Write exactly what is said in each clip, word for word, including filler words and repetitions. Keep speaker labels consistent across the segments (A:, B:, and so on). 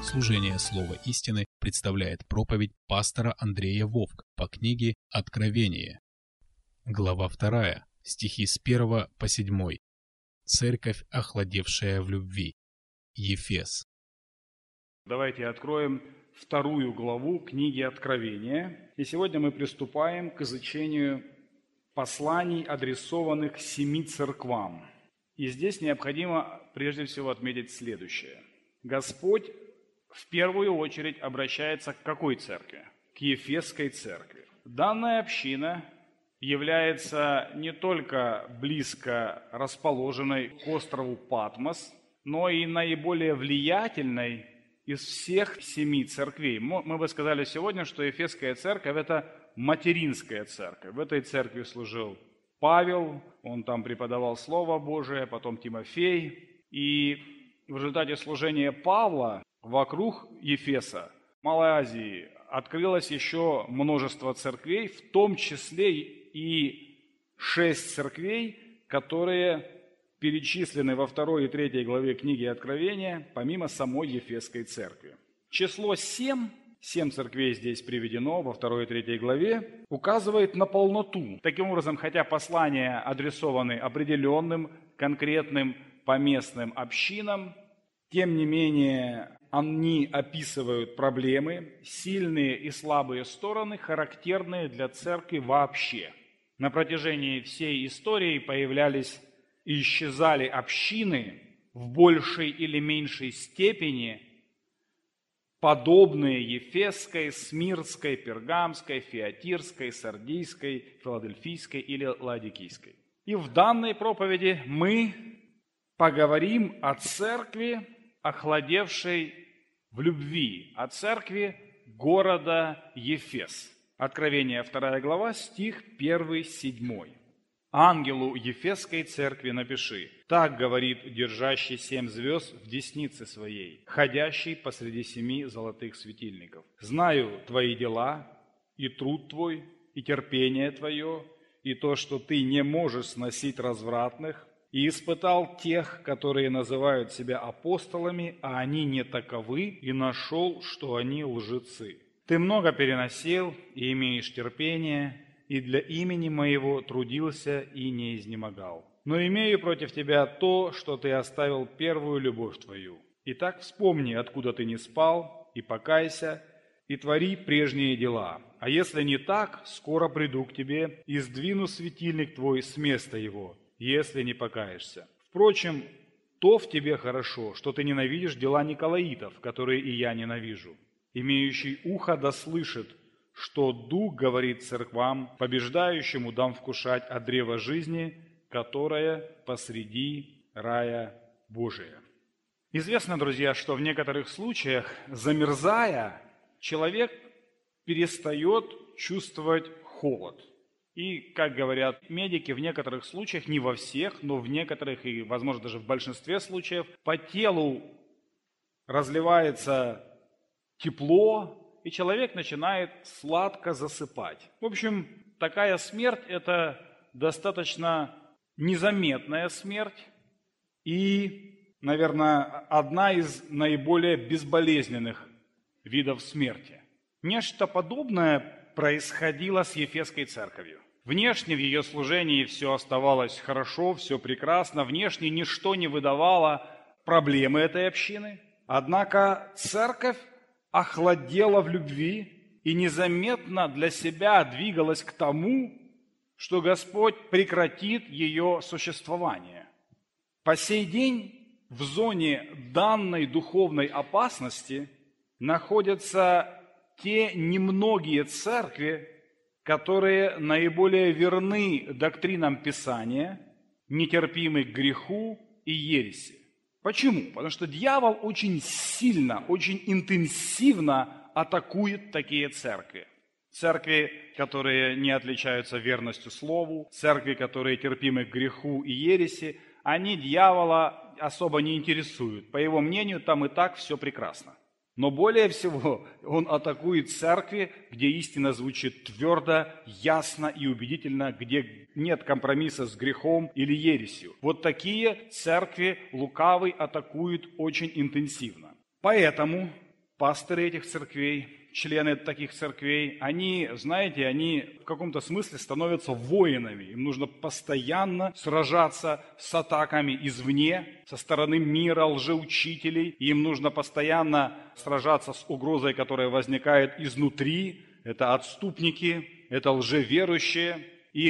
A: Служение Слова Истины представляет проповедь пастора Андрея Вовк по книге «Откровение». Глава вторая, стихи с первого по седьмой. Церковь, охладевшая в любви. Ефес.
B: Давайте откроем вторую главу книги Откровения. И сегодня мы приступаем к изучению посланий, адресованных семи церквам. И здесь необходимо прежде всего отметить следующее. Господь в первую очередь обращается к какой церкви? К Ефесской церкви. Данная община является не только близко расположенной к острову Патмос, но и наиболее влиятельной из всех семи церквей. Мы бы сказали сегодня, что Ефесская церковь – это материнская церковь. В этой церкви служил Павел, он там преподавал Слово Божие, потом Тимофей. И в результате служения Павла вокруг Ефеса, Малой Азии, открылось еще множество церквей, в том числе и шесть церквей, которые перечислены во второй и третьей главе книги Откровения, помимо самой Ефесской церкви. Число семь, семь церквей здесь приведено во второй и третьей главе, указывает на полноту. Таким образом, хотя послания адресованы определенным, конкретным, поместным общинам, тем не менее, они описывают проблемы, сильные и слабые стороны, характерные для церкви вообще. На протяжении всей истории появлялись и исчезали общины в большей или меньшей степени, подобные Ефесской, Смирнской, Пергамской, Фиатирской, Сардийской, Филадельфийской или Ладикийской. И в данной проповеди мы поговорим о церкви, охладевшей в любви, о церкви города Ефес. Откровение вторая глава, стих первый, седьмой. «Ангелу Ефесской церкви напиши: так говорит держащий семь звезд в деснице своей, ходящий посреди семи золотых светильников. Знаю твои дела, и труд твой, и терпение твое, и то, что ты не можешь сносить развратных, и испытал тех, которые называют себя апостолами, а они не таковы, и нашел, что они лжецы. Ты много переносил и имеешь терпение, и для имени моего трудился и не изнемогал. Но имею против тебя то, что ты оставил первую любовь твою. Итак, вспомни, откуда ты не спал, и покайся, и твори прежние дела. А если не так, скоро приду к тебе и сдвину светильник твой с места его, если не покаешься. Впрочем, то в тебе хорошо, что ты ненавидишь дела николаитов, которые и я ненавижу. Имеющий ухо да слышит, что Дух говорит церквам, побеждающему дам вкушать от древа жизни, которое посреди рая Божия». Известно, друзья, что в некоторых случаях, замерзая, человек перестает чувствовать холод. И, как говорят медики, в некоторых случаях, не во всех, но в некоторых и, возможно, даже в большинстве случаев, по телу разливается тепло, и человек начинает сладко засыпать. В общем, такая смерть – это достаточно незаметная смерть и, наверное, одна из наиболее безболезненных видов смерти. Нечто подобное происходило с Ефесской церковью. Внешне в ее служении все оставалось хорошо, все прекрасно, внешне ничто не выдавало проблемы этой общины. Однако церковь охладела в любви и незаметно для себя двигалась к тому, что Господь прекратит ее существование. По сей день в зоне данной духовной опасности находятся те немногие церкви, которые наиболее верны доктринам Писания, нетерпимы к греху и ереси. Почему? Потому что дьявол очень сильно, очень интенсивно атакует такие церкви. Церкви, которые не отличаются верностью слову, церкви, которые терпимы к греху и ереси, они дьявола особо не интересуют. По его мнению, там и так все прекрасно. Но более всего он атакует церкви, где истина звучит твердо, ясно и убедительно, где нет компромисса с грехом или ересью. Вот такие церкви лукавый атакует очень интенсивно. Поэтому пастыры этих церквей, члены таких церквей, они, знаете, они в каком-то смысле становятся воинами. Им нужно постоянно сражаться с атаками извне, со стороны мира, лжеучителей. Им нужно постоянно сражаться с угрозой, которая возникает изнутри. Это отступники, это лжеверующие.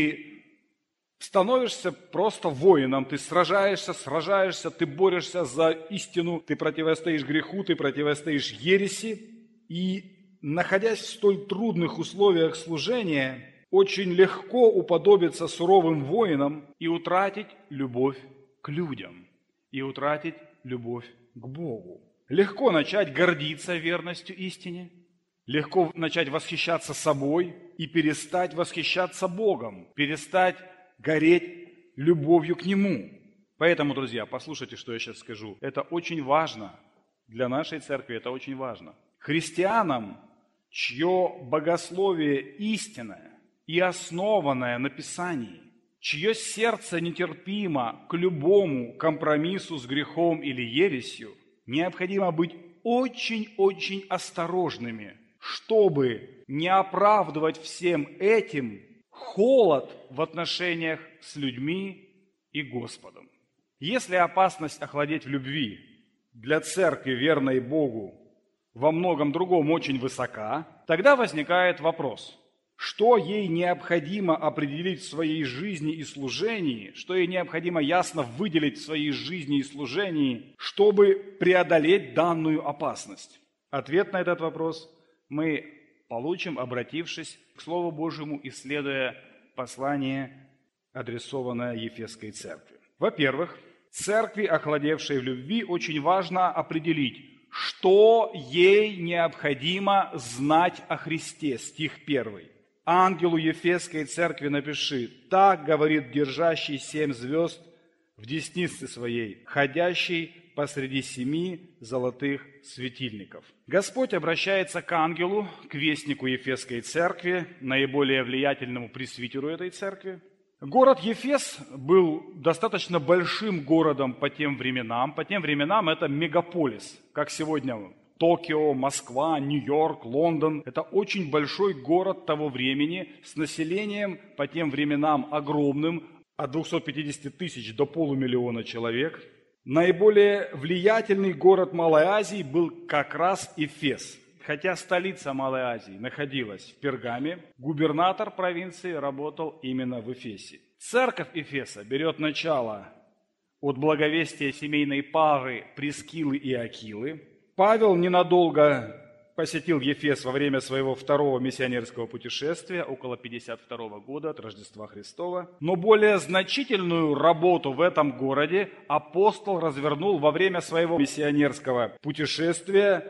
B: И становишься просто воином, ты сражаешься, сражаешься, ты борешься за истину, ты противостоишь греху, ты противостоишь ереси. И находясь в столь трудных условиях служения, очень легко уподобиться суровым воинам и утратить любовь к людям, и утратить любовь к Богу. Легко начать гордиться верностью истине, легко начать восхищаться собой и перестать восхищаться Богом, перестать гореть любовью к Нему. Поэтому, друзья, послушайте, что я сейчас скажу. Это очень важно. Для нашей церкви это очень важно. Христианам, чье богословие истинное и основанное на Писании, чье сердце нетерпимо к любому компромиссу с грехом или ересью, необходимо быть очень-очень осторожными, чтобы не оправдывать всем этим холод в отношениях с людьми и Господом. Если опасность охладеть в любви для церкви, верной Богу, во многом другом очень высока, тогда возникает вопрос, что ей необходимо определить в своей жизни и служении, что ей необходимо ясно выделить в своей жизни и служении, чтобы преодолеть данную опасность. Ответ на этот вопрос мы получим, обратившись к Слову Божьему, исследуя послание, адресованное Ефесской церкви. Во-первых, церкви, охладевшей в любви, очень важно определить, что ей необходимо знать о Христе. Стих первый. Ангелу Ефесской церкви напиши: «Так говорит держащий семь звезд в деснице своей, ходящий посреди семи золотых светильников». Господь обращается к ангелу, к вестнику Ефесской церкви, наиболее влиятельному пресвитеру этой церкви. Город Ефес был достаточно большим городом по тем временам. По тем временам это мегаполис, как сегодня Токио, Москва, Нью-Йорк, Лондон. Это очень большой город того времени с населением по тем временам огромным, от двухсот пятидесяти тысяч до полумиллиона человек. Наиболее влиятельный город Малой Азии был как раз Эфес. Хотя столица Малой Азии находилась в Пергаме, губернатор провинции работал именно в Эфесе. Церковь Эфеса берет начало от благовестия семейной пары Прискилы и Акилы. Павел ненадолго посетил Ефес во время своего второго миссионерского путешествия, около пятьдесят второго года от Рождества Христова. Но более значительную работу в этом городе апостол развернул во время своего миссионерского путешествия.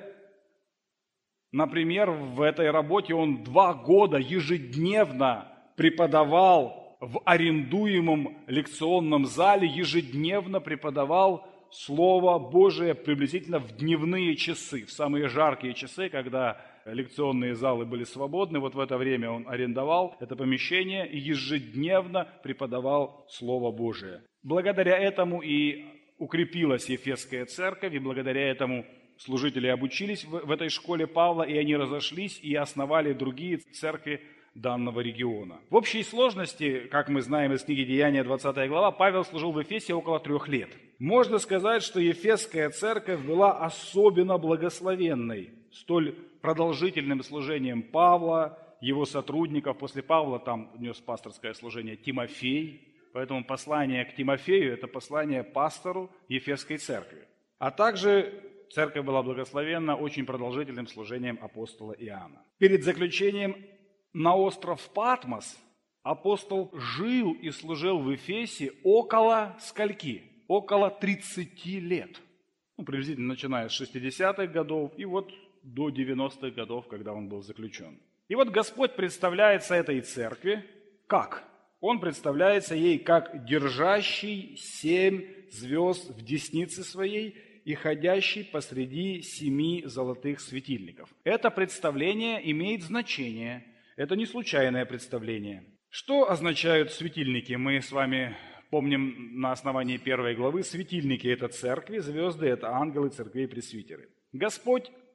B: Например, в этой работе он два года ежедневно преподавал в арендуемом лекционном зале, ежедневно преподавал Слово Божие приблизительно в дневные часы, в самые жаркие часы, когда лекционные залы были свободны. Вот в это время он арендовал это помещение и ежедневно преподавал Слово Божие. Благодаря этому и укрепилась Ефесская церковь, и благодаря этому служители обучились в, в этой школе Павла, и они разошлись и основали другие церкви данного региона. В общей сложности, как мы знаем из книги Деяния, двадцатая глава, Павел служил в Эфесе около трех лет. Можно сказать, что Ефесская церковь была особенно благословенной столь продолжительным служением Павла, его сотрудников. После Павла там нес пасторское служение Тимофей, поэтому послание к Тимофею – это послание пастору Ефесской церкви. А также церковь была благословенна очень продолжительным служением апостола Иоанна. Перед заключением на остров Патмос апостол жил и служил в Эфесе около скольки? Около тридцати лет. Ну, приблизительно начиная с шестидесятых годов и вот до девяностых годов, когда он был заключен. И вот Господь представляется этой церкви как? Он представляется ей как держащий семь звезд в деснице своей и ходящий посреди семи золотых светильников. Это представление имеет значение. Это не случайное представление. Что означают светильники? Мы с вами помним на основании первой главы. Светильники – это церкви, звезды – это ангелы, церкви и пресвитеры. Господь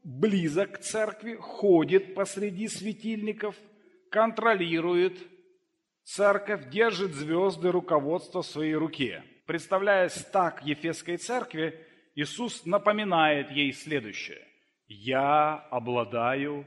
B: близок к церкви, ходит посреди светильников, контролирует церковь, держит звезды руководства в своей руке. Представляясь так Ефесской церкви, Иисус напоминает ей следующее. «Я обладаю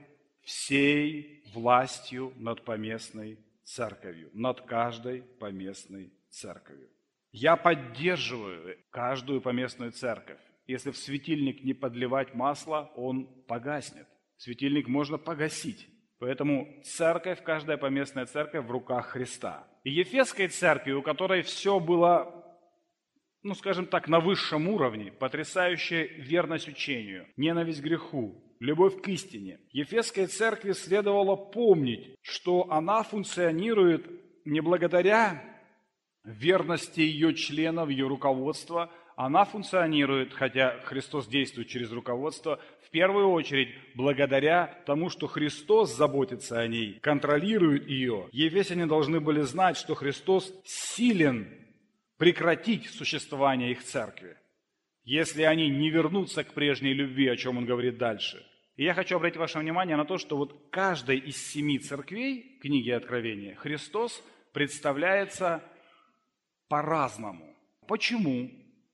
B: всей властью над поместной церковью, над каждой поместной церковью. Я поддерживаю каждую поместную церковь. Если в светильник не подливать масло, он погаснет. Светильник можно погасить. Поэтому церковь, каждая поместная церковь в руках Христа. И Ефесской церкви, у которой все было, ну скажем так, на высшем уровне, потрясающая верность учению, ненависть к греху, любовь к истине. Ефесской церкви следовало помнить, что она функционирует не благодаря верности ее членов, ее руководства. Она функционирует, хотя Христос действует через руководство, в первую очередь благодаря тому, что Христос заботится о ней, контролирует ее. Ефесяне должны были знать, что Христос силен прекратить существование их церкви, если они не вернутся к прежней любви, о чем он говорит дальше. И я хочу обратить ваше внимание на то, что вот каждой из семи церквей книги Откровения Христос представляется по-разному. Почему?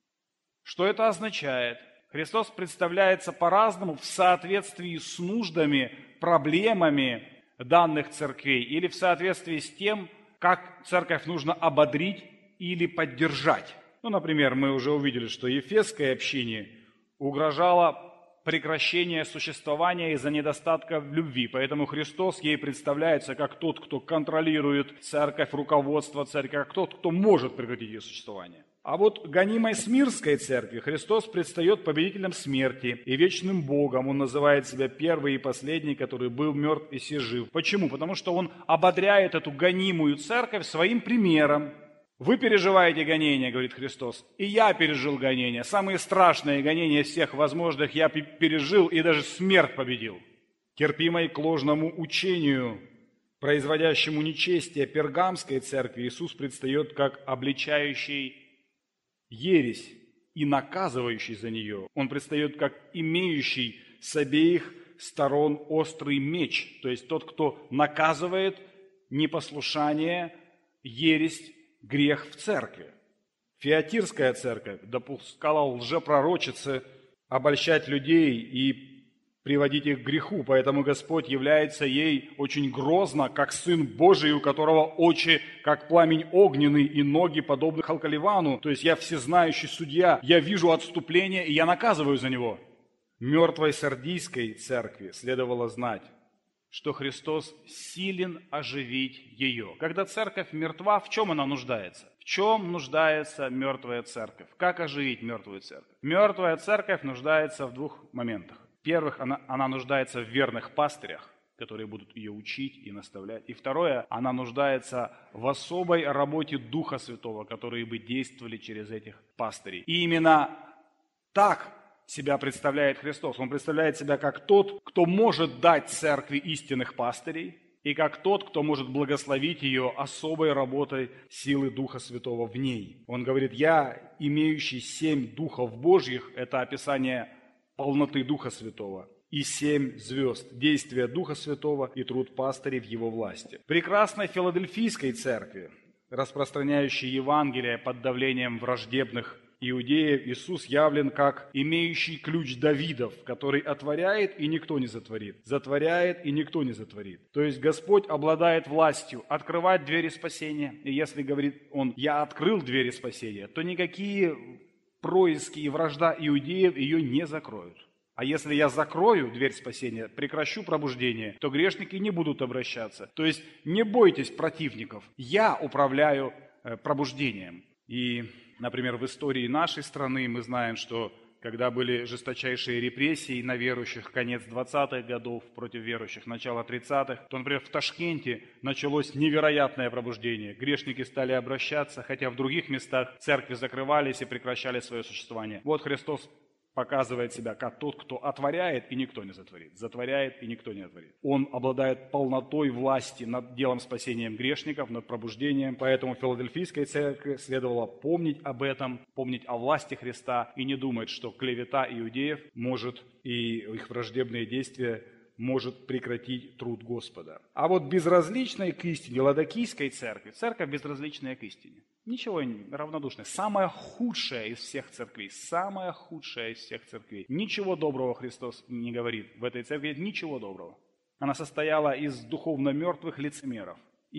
B: Что это означает? Христос представляется по-разному в соответствии с нуждами, проблемами данных церквей или в соответствии с тем, как церковь нужно ободрить или поддержать. Ну, например, мы уже увидели, что Ефесской общине угрожало прекращение существования из-за недостатка любви. Поэтому Христос ей представляется как тот, кто контролирует церковь, руководство церкви, как тот, кто может прекратить ее существование. А вот гонимой Смирской церкви Христос предстает победителем смерти и вечным Богом. Он называет себя первый и последний, который был мертв и се жив. Почему? Потому что он ободряет эту гонимую церковь своим примером. Вы переживаете гонения, говорит Христос, и я пережил гонения. Самые страшные гонения всех возможных я пережил и даже смерть победил. Терпимой к ложному учению, производящему нечестие Пергамской церкви, Иисус предстает как обличающий ересь и наказывающий за нее. Он предстает как имеющий с обеих сторон острый меч, то есть тот, кто наказывает непослушание, ересь, грех в церкви. Фиатирская церковь допускала лжепророчицы обольщать людей и приводить их к греху, поэтому Господь является ей очень грозно, как Сын Божий, у которого очи, как пламень огненный, и ноги, подобны Халкаливану. То есть я всезнающий судья, я вижу отступление, и я наказываю за него. Мертвой Сардийской церкви следовало знать, что Христос силен оживить ее. Когда церковь мертва, в чем она нуждается? В чем нуждается мертвая церковь? Как оживить мертвую церковь? Мертвая церковь нуждается в двух моментах. Во-первых, она, она нуждается в верных пастырях, которые будут ее учить и наставлять. И второе, она нуждается в особой работе Духа Святого, которые бы действовали через этих пастырей. И именно так себя представляет Христос. Он представляет себя как тот, кто может дать церкви истинных пастырей, и как тот, кто может благословить ее особой работой силы Духа Святого в ней. Он говорит, я, имеющий семь духов Божьих, это описание полноты Духа Святого, и семь звезд, действия Духа Святого и труд пастырей в его власти. Прекрасной Филадельфийской церкви, распространяющей Евангелие под давлением враждебных иудеев, Иисус явлен как имеющий ключ Давидов, который отворяет, и никто не затворит, затворяет, и никто не затворит. То есть Господь обладает властью открывать двери спасения, и если говорит Он, я открыл двери спасения, то никакие происки и вражда иудеев ее не закроют. А если я закрою дверь спасения, прекращу пробуждение, то грешники не будут обращаться. То есть не бойтесь противников, я управляю пробуждением. И, например, в истории нашей страны мы знаем, что когда были жесточайшие репрессии на верующих, конец двадцатых годов против верующих, начало тридцатых, то, например, в Ташкенте началось невероятное пробуждение. Грешники стали обращаться, хотя в других местах церкви закрывались и прекращали свое существование. Вот Христос показывает себя как тот, кто отворяет, и никто не затворит, затворяет, и никто не отворит. Он обладает полнотой власти над делом спасением грешников, над пробуждением. Поэтому Филадельфийской церкви следовало помнить об этом, помнить о власти Христа и не думать, что клевета иудеев может и их враждебные действия может прекратить труд Господа. А вот безразличной к истине Ладокийской церкви, церковь безразличная к истине. Ничего равнодушное. Самая худшая из всех церквей, самая худшая из всех церквей. Ничего доброго Христос не говорит. В этой церкви нет ничего доброго. Она состояла из духовно мертвых лицемеров.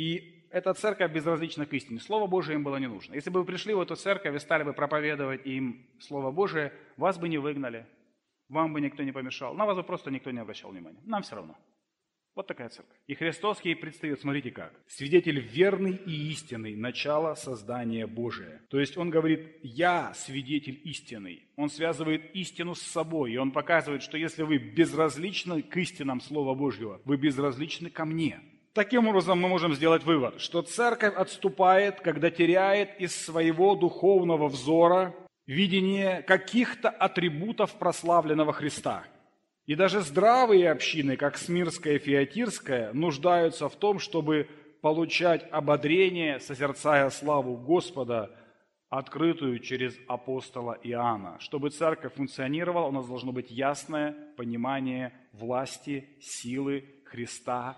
B: И эта церковь безразлична к истине. Слово Божие им было не нужно. Если бы вы пришли в эту церковь и стали бы проповедовать им Слово Божие, вас бы не выгнали, вам бы никто не помешал. На вас бы просто никто не обращал внимания. Нам все равно. Вот такая церковь. И Христос ей предстает, смотрите как. Свидетель верный и истинный, начало создания Божия. То есть он говорит, я свидетель истинный. Он связывает истину с собой. И он показывает, что если вы безразличны к истинам Слова Божьего, вы безразличны ко мне. Таким образом мы можем сделать вывод, что церковь отступает, когда теряет из своего духовного взора видение каких-то атрибутов прославленного Христа. И даже здравые общины, как Смирская и Фиатирская, нуждаются в том, чтобы получать ободрение, созерцая славу Господа, открытую через апостола Иоанна. Чтобы церковь функционировала, у нас должно быть ясное понимание власти, силы Христа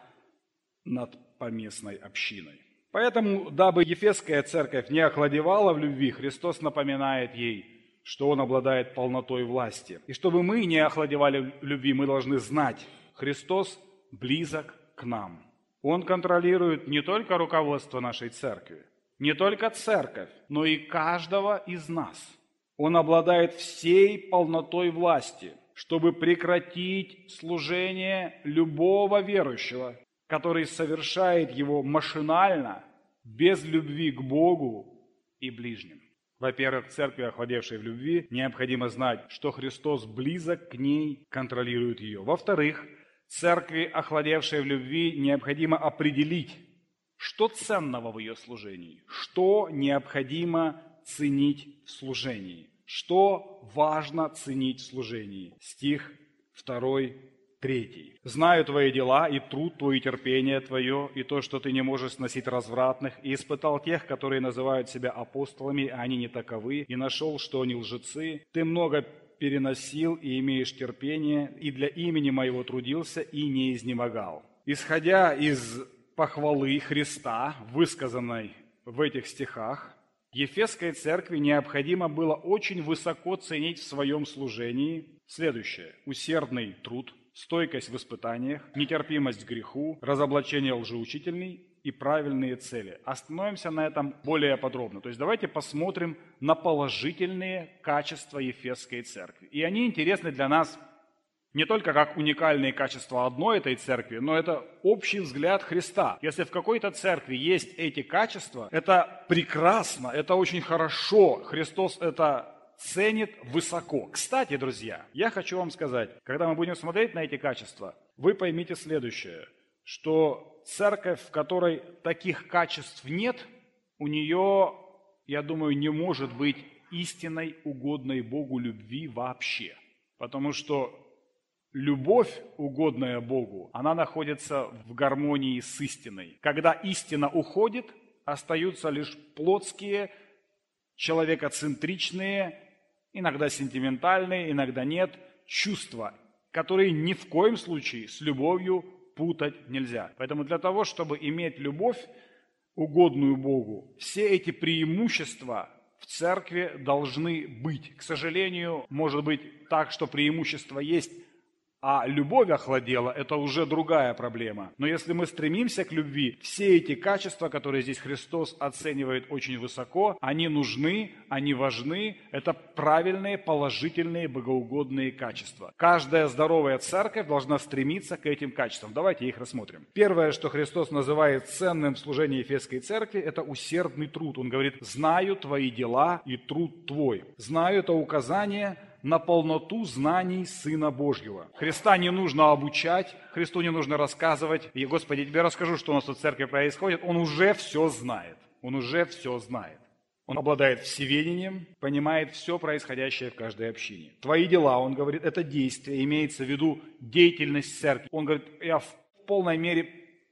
B: над поместной общиной. Поэтому, дабы Ефесская церковь не охладевала в любви, Христос напоминает ей, что Он обладает полнотой власти. И чтобы мы не охладевали в любви, мы должны знать, Христос близок к нам. Он контролирует не только руководство нашей церкви, не только церковь, но и каждого из нас. Он обладает всей полнотой власти, чтобы прекратить служение любого верующего, который совершает его машинально, без любви к Богу и ближним. Во-первых, церкви, охладевшей в любви, необходимо знать, что Христос близок к ней, контролирует ее. Во-вторых, церкви, охладевшей в любви, необходимо определить, что ценного в ее служении, что необходимо ценить в служении, что важно ценить в служении. Стих второй, третий. «Знаю твои дела, и труд твой, и терпение твое, и то, что ты не можешь сносить развратных, и испытал тех, которые называют себя апостолами, а они не таковы, и нашел, что они лжецы. Ты много переносил и имеешь терпение, и для имени моего трудился, и не изнемогал». Исходя из похвалы Христа, высказанной в этих стихах, Ефесской церкви необходимо было очень высоко ценить в своем служении следующее: усердный труд, стойкость в испытаниях, нетерпимость к греху, разоблачение лжеучительной и правильные цели. Остановимся на этом более подробно. То есть давайте посмотрим на положительные качества Ефесской церкви. И они интересны для нас не только как уникальные качества одной этой церкви, но это общий взгляд Христа. Если в какой-то церкви есть эти качества, это прекрасно, это очень хорошо. Христос это ценит высоко. Кстати, друзья, я хочу вам сказать, когда мы будем смотреть на эти качества, вы поймите следующее, что церковь, в которой таких качеств нет, у нее, я думаю, не может быть истинной, угодной Богу любви вообще. Потому что любовь, угодная Богу, она находится в гармонии с истиной. Когда истина уходит, остаются лишь плотские, человекоцентричные, иногда сентиментальные, иногда нет, чувства, которые ни в коем случае с любовью путать нельзя. Поэтому для того, чтобы иметь любовь, угодную Богу, все эти преимущества в церкви должны быть. К сожалению, может быть так, что преимущества есть, а любовь охладела, это уже другая проблема. Но если мы стремимся к любви, все эти качества, которые здесь Христос оценивает очень высоко, они нужны, они важны, это правильные, положительные, богоугодные качества. Каждая здоровая церковь должна стремиться к этим качествам. Давайте их рассмотрим. Первое, что Христос называет ценным в служении Ефесской церкви, это усердный труд. Он говорит: «Знаю твои дела и труд твой». Знаю — это указание на полноту знаний Сына Божьего. Христа не нужно обучать, Христу не нужно рассказывать. И, Господи, я тебе расскажу, что у нас тут в церкви происходит. Он уже все знает. Он уже все знает. Он обладает всеведением, понимает все происходящее в каждой общине. Твои дела, он говорит, это действие, имеется в виду деятельность церкви. Он говорит, я в полной мере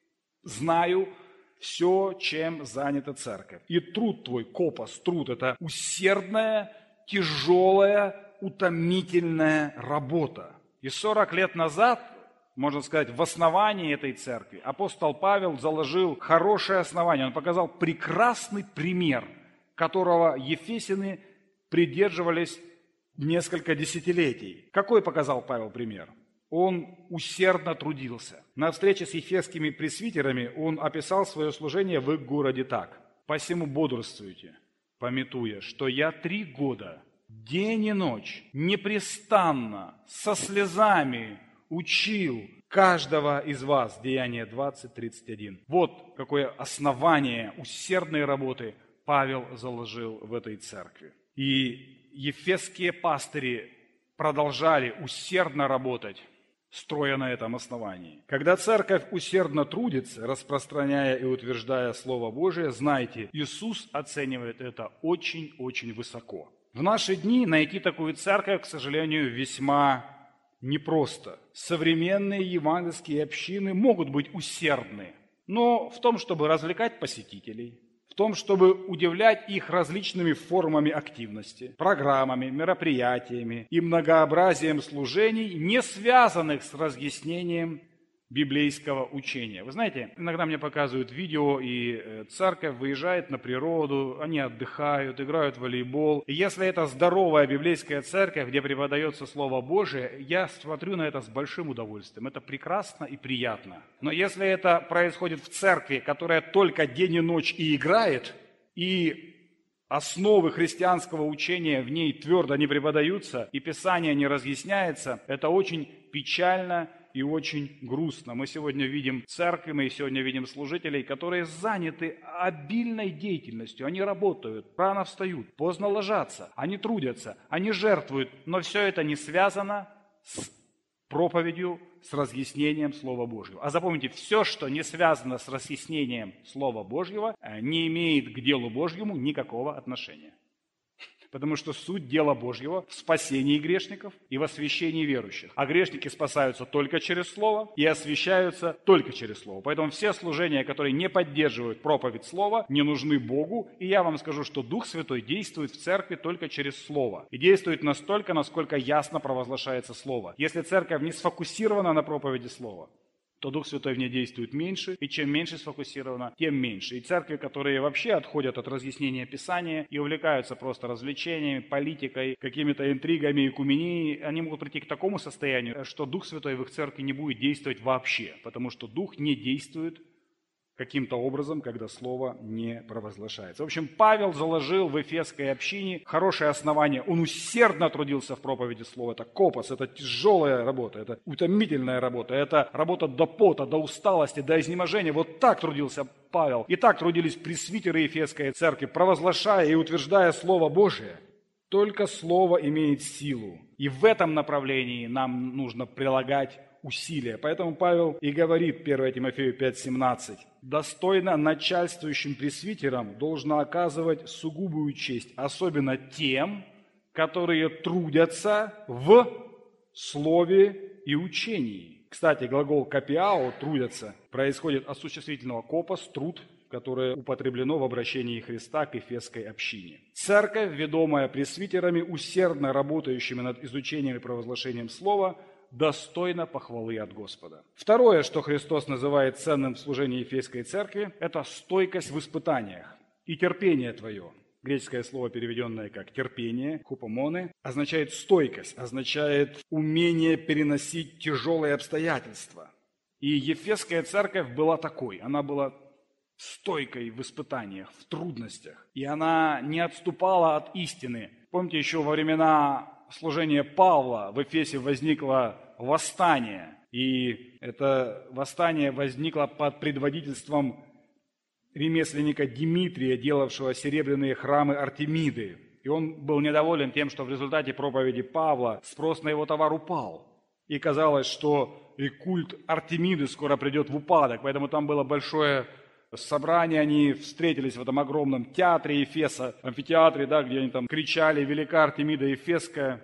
B: знаю все, чем занята церковь. И труд твой, копос, труд, это усердная, тяжелая, утомительная работа. И сорок лет назад, можно сказать, в основании этой церкви апостол Павел заложил хорошее основание. Он показал прекрасный пример, которого ефесяне придерживались несколько десятилетий. Какой показал Павел пример? Он усердно трудился. На встрече с ефесскими пресвитерами он описал свое служение в их городе так. «Посему бодрствуйте, памятуя, что я три года, день и ночь, непрестанно, со слезами учил каждого из вас». Деяние двадцать тридцать один. Вот какое основание усердной работы Павел заложил в этой церкви. И ефесские пастыри продолжали усердно работать, строя на этом основании. Когда церковь усердно трудится, распространяя и утверждая Слово Божие, знайте, Иисус оценивает это очень-очень высоко. В наши дни найти такую церковь, к сожалению, весьма непросто. Современные евангельские общины могут быть усердны, но в том, чтобы развлекать посетителей, в том, чтобы удивлять их различными формами активности, программами, мероприятиями и многообразием служений, не связанных с разъяснением библейского учения. Вы знаете, иногда мне показывают видео, и церковь выезжает на природу, они отдыхают, играют в волейбол. И если это здоровая библейская церковь, где преподается Слово Божие, я смотрю на это с большим удовольствием. Это прекрасно и приятно. Но если это происходит в церкви, которая только день и ночь и играет, и основы христианского учения в ней твердо не преподаются, и Писание не разъясняется, это очень печально и очень грустно. Мы сегодня видим церкви, мы сегодня видим служителей, которые заняты обильной деятельностью. Они работают, рано встают, поздно ложатся, они трудятся, они жертвуют, но все это не связано с проповедью, с разъяснением Слова Божьего. А запомните, все, что не связано с разъяснением Слова Божьего, не имеет к делу Божьему никакого отношения. Потому что суть дела Божьего в спасении грешников и в освящении верующих. А грешники спасаются только через Слово и освящаются только через Слово. Поэтому все служения, которые не поддерживают проповедь Слова, не нужны Богу. И я вам скажу, что Дух Святой действует в церкви только через Слово. И действует настолько, насколько ясно провозглашается Слово. Если церковь не сфокусирована на проповеди Слова, то Дух Святой в ней действует меньше, и чем меньше сфокусировано, тем меньше. И церкви, которые вообще отходят от разъяснения Писания и увлекаются просто развлечениями, политикой, какими-то интригами, экуменией, они могут прийти к такому состоянию, что Дух Святой в их церкви не будет действовать вообще, потому что Дух не действует каким-то образом, когда Слово не провозглашается. В общем, Павел заложил в Эфесской общине хорошее основание. Он усердно трудился в проповеди Слова. Это копос, это тяжелая работа, это утомительная работа, это работа до пота, до усталости, до изнеможения. Вот так трудился Павел. И так трудились пресвитеры Ефесской церкви, провозглашая и утверждая Слово Божие. Только Слово имеет силу. И в этом направлении нам нужно прилагать усилия. Поэтому Павел и говорит, первое Тимофею пять семнадцать, «Достойно начальствующим пресвитерам должно оказывать сугубую честь, особенно тем, которые трудятся в слове и учении». Кстати, глагол «капиао» – «трудятся» происходит от существительного «копос» – «труд», которое употреблено в обращении Христа к Эфесской общине. Церковь, ведомая пресвитерами, усердно работающими над изучением и провозглашением Слова, достойно похвалы от Господа. Второе, что Христос называет ценным в служении Ефесской церкви, это стойкость в испытаниях и терпение твое. Греческое слово, переведенное как терпение, хупомоне, означает стойкость, означает умение переносить тяжелые обстоятельства. И Ефесская церковь была такой, она была стойкой в испытаниях, в трудностях. И она не отступала от истины. Помните, еще во времена служения Павла в Эфесе возникло восстание. И это восстание возникло под предводительством ремесленника Димитрия, делавшего серебряные храмы Артемиды. И он был недоволен тем, что в результате проповеди Павла спрос на его товар упал. И казалось, что и культ Артемиды скоро придет в упадок. Поэтому там было большое собрания, они встретились в этом огромном театре Ефеса, амфитеатре, да, где они там кричали «Велика Артемида Ефесская».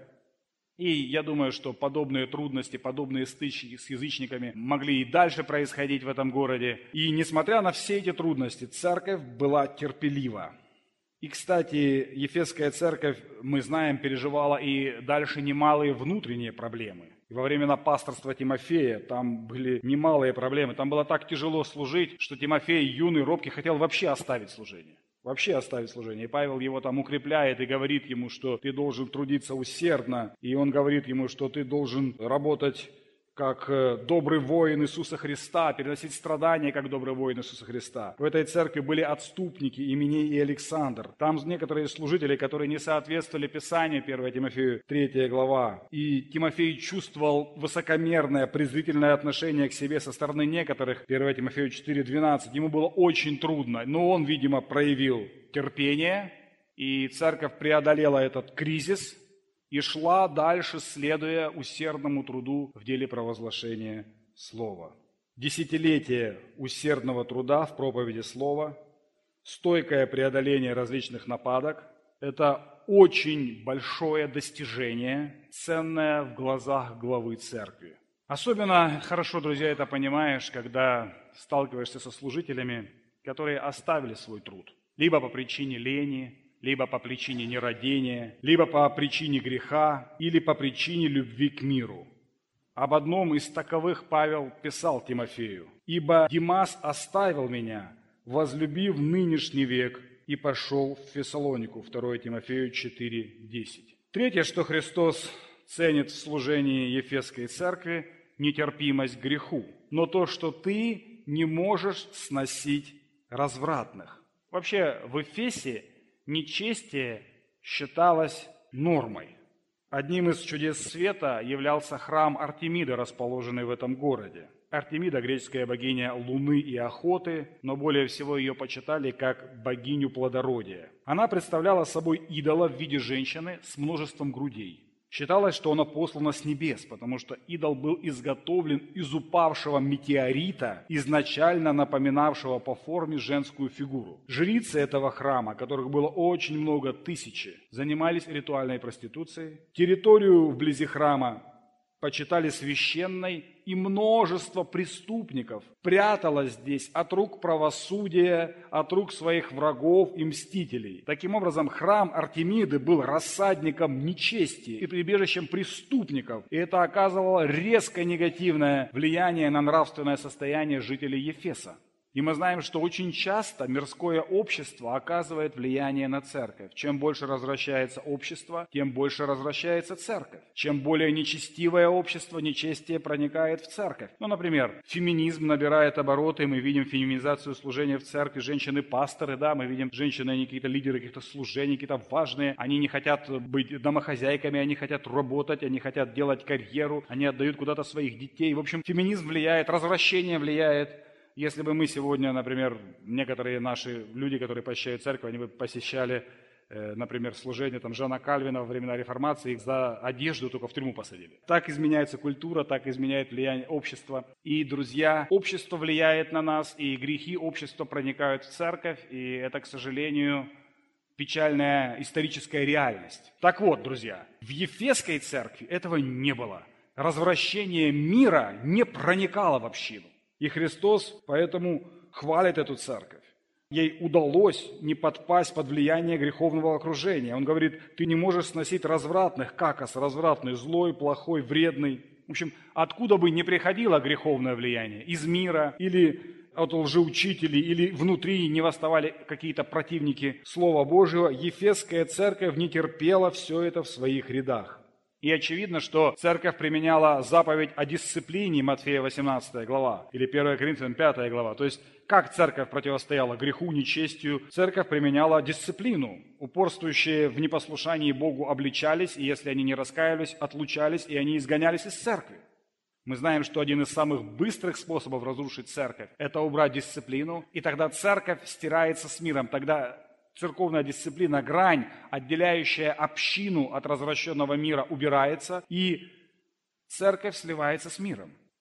B: И я думаю, что подобные трудности, подобные стычки с язычниками могли и дальше происходить в этом городе. И несмотря на все эти трудности, церковь была терпелива. И, кстати, Ефесская церковь, мы знаем, переживала и дальше немалые внутренние проблемы. И во времена пасторства Тимофея там были немалые проблемы. Там было так тяжело служить, что Тимофей, юный, робкий, хотел вообще оставить служение. Вообще оставить служение. И Павел его там укрепляет и говорит ему, что ты должен трудиться усердно. И он говорит ему, что ты должен работать как добрый воин Иисуса Христа, переносить страдания, как добрый воин Иисуса Христа. В этой церкви были отступники, Именей и Александр. Там некоторые служители, которые не соответствовали Писанию, первое Тимофею, третья глава. И Тимофей чувствовал высокомерное, презрительное отношение к себе со стороны некоторых, первое Тимофею четыре двенадцать. Ему было очень трудно, но он, видимо, проявил терпение, и церковь преодолела этот кризис, и шла дальше, следуя усердному труду в деле провозглашения Слова. Десятилетие усердного труда в проповеди Слова, стойкое преодоление различных нападок – это очень большое достижение, ценное в глазах главы церкви. Особенно хорошо, друзья, это понимаешь, когда сталкиваешься со служителями, которые оставили свой труд, либо по причине лени, либо по причине нерадения, либо по причине греха, или по причине любви к миру. Об одном из таковых Павел писал Тимофею: «Ибо Димас оставил меня, возлюбив нынешний век, и пошел в Фессалонику». второе Тимофею четыре десять. Третье, что Христос ценит в служении Ефесской церкви – нетерпимость к греху. Но то, что ты не можешь сносить развратных. Вообще в Эфесе нечестие считалось нормой. Одним из чудес света являлся храм Артемиды, расположенный в этом городе. Артемида – греческая богиня луны и охоты, но более всего ее почитали как богиню плодородия. Она представляла собой идола в виде женщины с множеством грудей. Считалось, что она послана с небес, потому что идол был изготовлен из упавшего метеорита, изначально напоминавшего по форме женскую фигуру. Жрицы этого храма, которых было очень много, тысячи, занимались ритуальной проституцией. Территорию вблизи храма почитали священной, и множество преступников пряталось здесь от рук правосудия, от рук своих врагов и мстителей. Таким образом, храм Артемиды был рассадником нечестия и прибежищем преступников, и это оказывало резко негативное влияние на нравственное состояние жителей Ефеса. И мы знаем, что очень часто мирское общество оказывает влияние на церковь. Чем больше развращается общество, тем больше развращается церковь. Чем более нечестивое общество, нечестие проникает в церковь. Ну, например, феминизм набирает обороты, мы видим феминизацию служения в церкви, женщины-пасторы, да, мы видим женщины, они какие-то лидеры каких-то служений, какие-то важные, они не хотят быть домохозяйками, они хотят работать, они хотят делать карьеру, они отдают куда-то своих детей. В общем, феминизм влияет, развращение влияет. Если бы мы сегодня, например, некоторые наши люди, которые посещают церковь, они бы посещали, э, например, служение там, Жана Кальвина во времена реформации, их за одежду только в тюрьму посадили. Так изменяется культура, так изменяет влияние общества. И, друзья, общество влияет на нас, и грехи общества проникают в церковь, и это, к сожалению, печальная историческая реальность. Так вот, друзья, в Ефесской церкви этого не было. Развращение мира не проникало в общину. И Христос поэтому хвалит эту церковь. Ей удалось не подпасть под влияние греховного окружения. Он говорит, ты не можешь сносить развратных. Какос, развратный, злой, плохой, вредный. В общем, откуда бы ни приходило греховное влияние, из мира или от лжеучителей, или внутри не восставали какие-то противники Слова Божьего, Ефесская церковь не терпела все это в своих рядах. И очевидно, что церковь применяла заповедь о дисциплине, Матфея восемнадцатая глава, или первое Коринфянам пятая глава. То есть, как церковь противостояла греху, нечестию, церковь применяла дисциплину. Упорствующие в непослушании Богу обличались, и если они не раскаивались, отлучались, и они изгонялись из церкви. Мы знаем, что один из самых быстрых способов разрушить церковь – это убрать дисциплину, и тогда церковь стирается с миром, тогда церковная дисциплина, грань, отделяющая общину от развращенного мира, убирается, и церковь сливается с миром.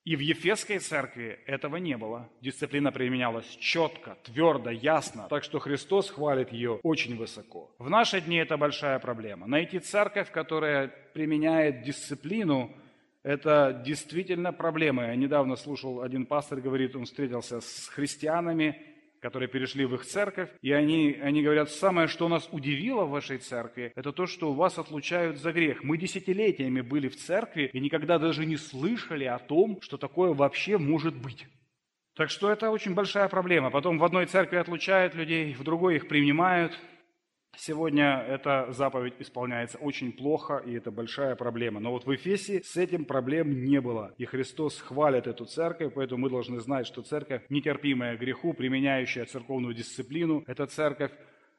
B: И в Ефесской церкви этого не было. Дисциплина применялась четко, твердо, ясно. Так что Христос хвалит ее очень высоко. В наши дни это большая проблема. Найти церковь, которая применяет дисциплину, это действительно проблема. Я недавно слушал, один пастор говорит, он встретился с христианами, которые перешли в их церковь, и они, они говорят, самое, что нас удивило в вашей церкви, это то, что вас отлучают за грех. Мы десятилетиями были в церкви и никогда даже не слышали о том, что такое вообще может быть. Так что это очень большая проблема. Потом в одной церкви отлучают людей, в другой их принимают. Сегодня эта заповедь исполняется очень плохо, и это большая проблема. Но вот в Эфесе с этим проблем не было. И Христос хвалит эту церковь, поэтому мы должны знать, что церковь, нетерпимая к греху, применяющая церковную дисциплину, это церковь,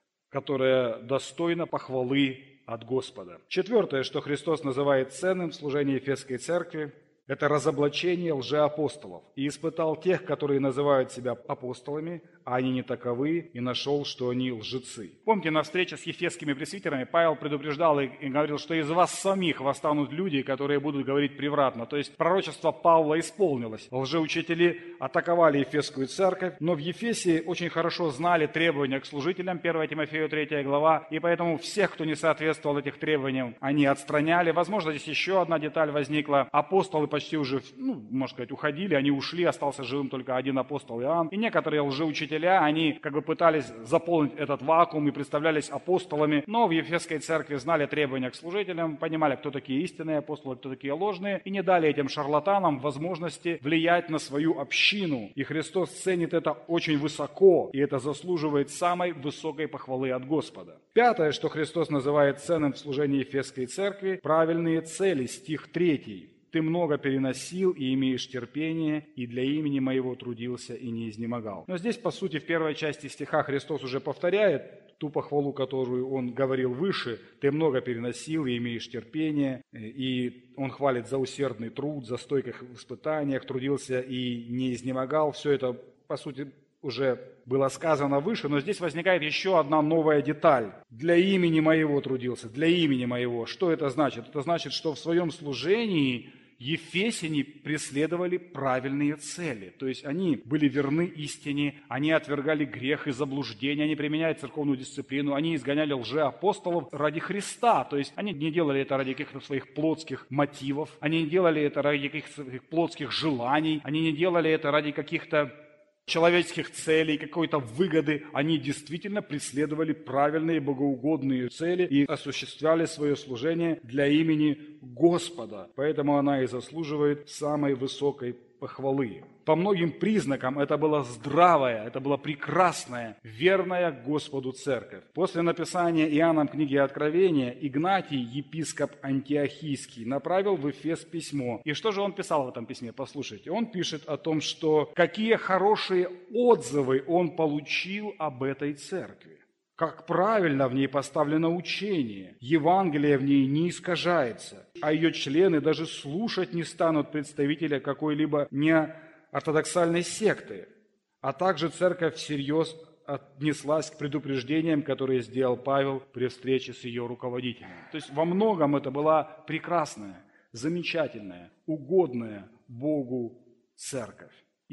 B: которая достойна похвалы от Господа. Четвертое, что Христос называет ценным в служении Ефесской церкви, это разоблачение лжеапостолов. «И испытал тех, которые называют себя апостолами, а они не таковы, и нашел, что они лжецы». Помните, на встрече с ефесскими пресвитерами Павел предупреждал и говорил, что из вас самих восстанут люди, которые будут говорить превратно. То есть пророчество Павла исполнилось. Лжеучители атаковали Ефесскую церковь, но в Ефесе очень хорошо знали требования к служителям, первое Тимофею третья глава, и поэтому всех, кто не соответствовал этим требованиям, они отстраняли. Возможно, здесь еще одна деталь возникла. Апостолы почти уже, ну, можно сказать, уходили, они ушли, остался живым только один апостол Иоанн. И некоторые лжеучителя, они как бы пытались заполнить этот вакуум и представлялись апостолами, но в Ефесской церкви знали требования к служителям, понимали, кто такие истинные апостолы, кто такие ложные, и не дали этим шарлатанам возможности влиять на свою общину. И Христос ценит это очень высоко, и это заслуживает самой высокой похвалы от Господа. Пятое, что Христос называет ценным в служении Ефесской церкви, правильные цели, стих третий. «Ты много переносил и имеешь терпение, и для имени моего трудился и не изнемогал». Но здесь, по сути, в первой части стиха Христос уже повторяет ту похвалу, которую Он говорил выше. «Ты много переносил и имеешь терпение». И Он хвалит за усердный труд, за стойких в испытаниях, трудился и не изнемогал. Все это, по сути, уже было сказано выше, но здесь возникает еще одна новая деталь. «Для имени моего трудился», «для имени моего». Что это значит? Это значит, что в своем служении ефесяне преследовали правильные цели. То есть они были верны истине, они отвергали грех и заблуждение, они применяли церковную дисциплину, они изгоняли лжеапостолов ради Христа. То есть они не делали это ради каких-то своих плотских мотивов, они не делали это ради каких-то своих плотских желаний, они не делали это ради каких-то человеческих целей, какой-то выгоды. Они действительно преследовали правильные богоугодные цели и осуществляли свое служение для имени Господа. Поэтому она и заслуживает самой высокой похвалы. По многим признакам это была здравая, это была прекрасная, верная Господу церковь. После написания Иоанном книги Откровения Игнатий, епископ Антиохийский, направил в Эфес письмо. И что же он писал в этом письме? Послушайте, он пишет о том, что какие хорошие отзывы он получил об этой церкви. Как правильно в ней поставлено учение. Евангелие в ней не искажается, а ее члены даже слушать не станут представителя какой-либо неортодоксальной секты. А также церковь всерьез отнеслась к предупреждениям, которые сделал Павел при встрече с ее руководителем. То есть во многом это была прекрасная, замечательная, угодная Богу церковь.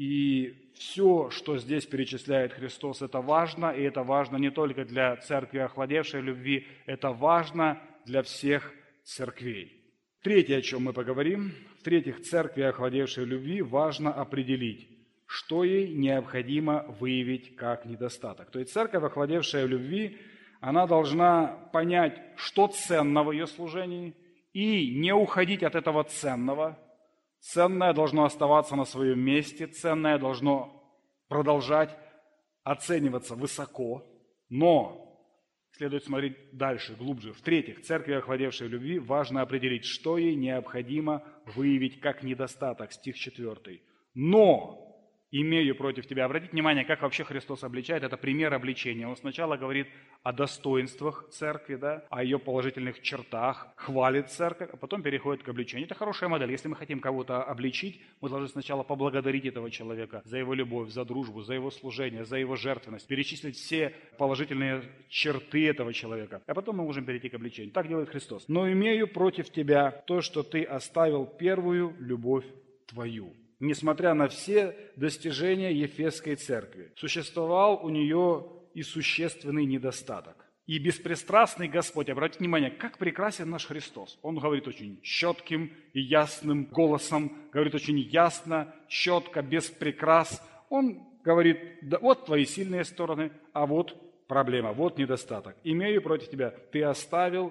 B: И все, что здесь перечисляет Христос, это важно, и это важно не только для церкви охладевшей любви, это важно для всех церквей. Третье, о чем мы поговорим, в-третьих, церкви охладевшей любви важно определить, что ей необходимо выявить как недостаток. То есть церковь, охладевшая любви, она должна понять, что ценно в ее служении, и не уходить от этого ценного. Ценное должно оставаться на своем месте, ценное должно продолжать оцениваться высоко, но следует смотреть дальше, глубже. В-третьих, церкви, охладевшей любви, важно определить, что ей необходимо выявить как недостаток, стих четвертый. Но имею против тебя. Обратите внимание, как вообще Христос обличает. Это пример обличения. Он сначала говорит о достоинствах церкви, да, о ее положительных чертах, хвалит церковь, а потом переходит к обличению. Это хорошая модель. Если мы хотим кого-то обличить, мы должны сначала поблагодарить этого человека за его любовь, за дружбу, за его служение, за его жертвенность, перечислить все положительные черты этого человека, а потом мы можем перейти к обличению. Так делает Христос. Но имею против тебя то, что ты оставил первую любовь твою. несмотря на все достижения Ефесской церкви. Существовал у нее и существенный недостаток. И беспристрастный Господь, обратите внимание, как прекрасен наш Христос. Он говорит очень четким и ясным голосом, говорит очень ясно, четко, без прикрас. Он говорит, да вот твои сильные стороны, а вот проблема, вот недостаток. Имею против тебя, ты оставил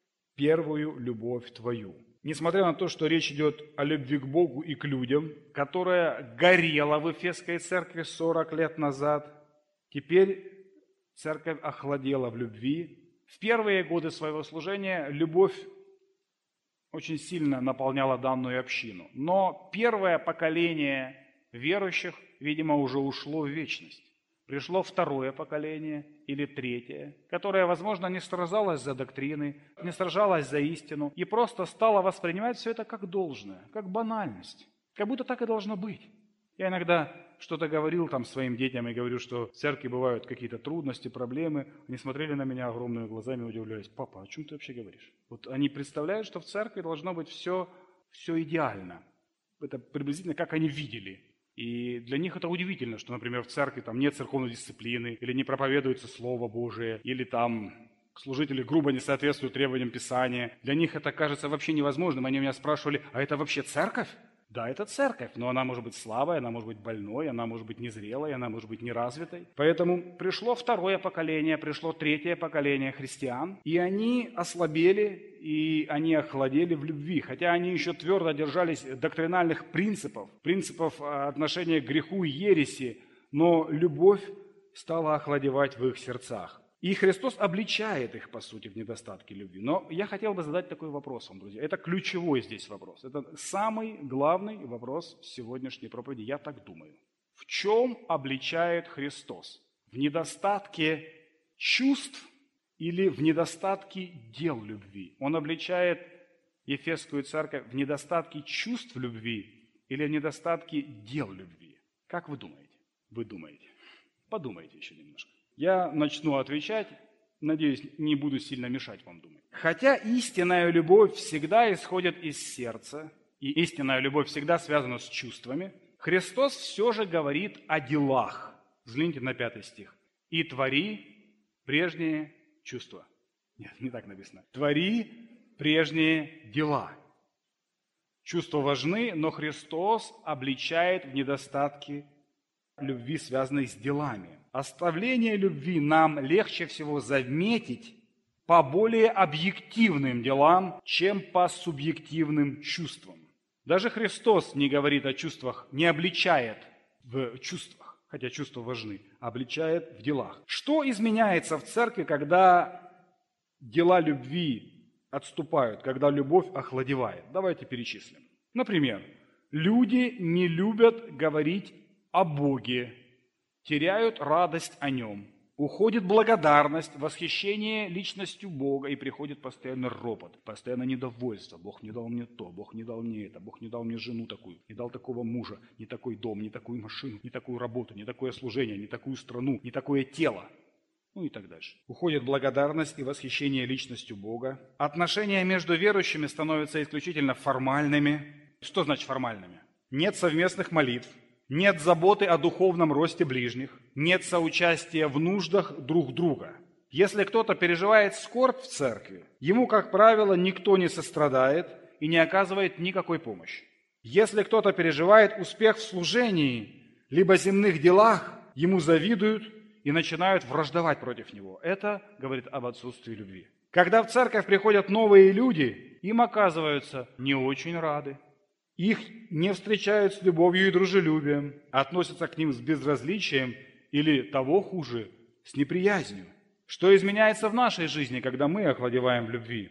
B: первую любовь твою. Несмотря на то, что речь идет о любви к Богу и к людям, которая горела в Ефесской церкви сорок лет назад, теперь церковь охладела в любви. В первые годы своего служения любовь очень сильно наполняла данную общину. Но первое поколение верующих, видимо, уже ушло в вечность. Пришло второе поколение или третье, которое, возможно, не сражалось за доктрины, не сражалось за истину и просто стало воспринимать все это как должное, как банальность, как будто так и должно быть. Я иногда что-то говорил там своим детям и говорю, что в церкви бывают какие-то трудности, проблемы. Они смотрели на меня огромными глазами и удивлялись. Папа, о чем ты вообще говоришь? Вот они представляют, что в церкви должно быть все, все идеально. Это приблизительно как они видели. И для них это удивительно, что, например, в церкви там нет церковной дисциплины, или не проповедуется Слово Божие, или там служители грубо не соответствуют требованиям Писания. Для них это кажется вообще невозможным. Они меня спрашивали, а это вообще церковь? Да, это церковь, но она может быть слабой, она может быть больной, она может быть незрелой, она может быть неразвитой. Поэтому пришло второе поколение, пришло третье поколение христиан, и они ослабели, и они охладели в любви, хотя они еще твердо держались доктринальных принципов, принципов отношения к греху и ереси, но любовь стала охладевать в их сердцах. И Христос обличает их, по сути, в недостатке любви. Но я хотел бы задать такой вопрос вам, друзья. Это ключевой здесь вопрос. Это самый главный вопрос сегодняшней проповеди, я так думаю. В чем обличает Христос? В недостатке чувств или в недостатке дел любви? Он обличает Ефесскую церковь в недостатке чувств любви или в недостатке дел любви? Как вы думаете? Вы думаете? Подумайте еще немножко. Я начну отвечать, надеюсь, не буду сильно мешать вам думать. Хотя истинная любовь всегда исходит из сердца, и истинная любовь всегда связана с чувствами, Христос все же говорит о делах. Взгляните на пятый стих. «И твори прежние чувства». Нет, не так написано. «Твори прежние дела». Чувства важны, но Христос обличает в недостатке любви, связанной с делами. Оставление любви нам легче всего заметить по более объективным делам, чем по субъективным чувствам. Даже Христос не говорит о чувствах, не обличает в чувствах, хотя чувства важны, а обличает в делах. Что изменяется в церкви, когда дела любви отступают, когда любовь охладевает? Давайте перечислим. Например, люди не любят говорить о Боге, теряют радость о Нем, уходит благодарность, восхищение личностью Бога, и приходит постоянно ропот, постоянно недовольство. Бог не дал мне то, Бог не дал мне это, Бог не дал мне жену такую, не дал такого мужа, не такой дом, не такую машину, не такую работу, не такое служение, не такую страну, не такое тело. Ну и так дальше. Уходит благодарность и восхищение личностью Бога. Отношения между верующими становятся исключительно формальными. Что значит формальными? Нет совместных молитв. Нет заботы о духовном росте ближних, нет соучастия в нуждах друг друга. Если кто-то переживает скорбь в церкви, ему, как правило, никто не сострадает и не оказывает никакой помощи. Если кто-то переживает успех в служении, либо земных делах, ему завидуют и начинают враждовать против него. Это говорит об отсутствии любви. Когда в церковь приходят новые люди, им оказываются не очень рады. Их не встречают с любовью и дружелюбием, относятся к ним с безразличием или, того хуже, с неприязнью. Что изменяется в нашей жизни, когда мы охладеваем в любви?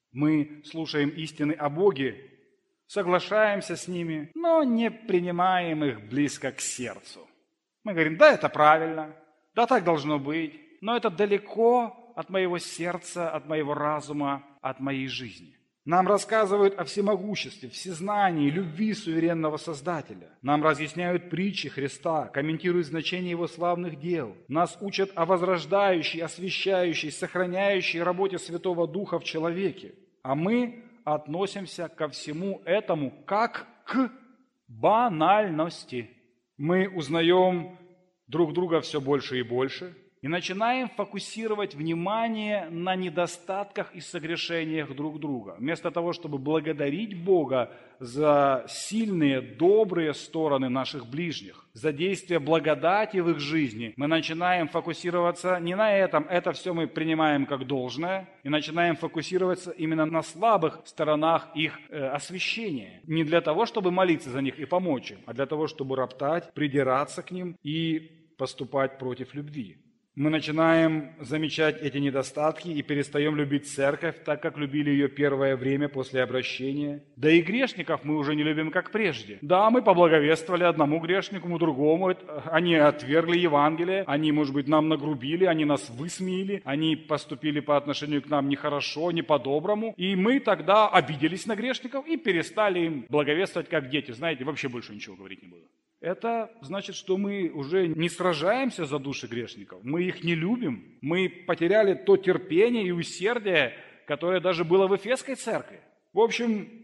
B: Мы слушаем истины о Боге, соглашаемся с ними, но не принимаем их близко к сердцу. Мы говорим, да, это правильно, да, так должно быть, но это далеко от моего сердца, от моего разума, от моей жизни. Нам рассказывают о всемогуществе, всезнании, любви суверенного Создателя. Нам разъясняют притчи Христа, комментируют значение Его славных дел. Нас учат о возрождающей, освящающей, сохраняющей работе Святого Духа в человеке. А мы относимся ко всему этому как к банальности. Мы узнаем друг друга все больше и больше и начинаем фокусировать внимание на недостатках и согрешениях друг друга. Вместо того, чтобы благодарить Бога за сильные, добрые стороны наших ближних, за действие благодати в их жизни, мы начинаем фокусироваться не на этом, это все мы принимаем как должное, и начинаем фокусироваться именно на слабых сторонах их э, освящения. Не для того, чтобы молиться за них и помочь им, а для того, чтобы роптать, придираться к ним и поступать против любви. Мы начинаем замечать эти недостатки и перестаем любить церковь, так как любили ее первое время после обращения. Да и грешников мы уже не любим, как прежде. Да, мы поблаговествовали одному грешнику, другому. Они отвергли Евангелие, они, может быть, нам нагрубили, они нас высмеяли, они поступили по отношению к нам нехорошо, не по-доброму. И мы тогда обиделись на грешников и перестали им благовествовать, как дети. Знаете, вообще больше ничего говорить не буду. Это значит, что мы уже не сражаемся за души грешников, мы их не любим, мы потеряли то терпение и усердие, которое даже было в Эфесской церкви. В общем,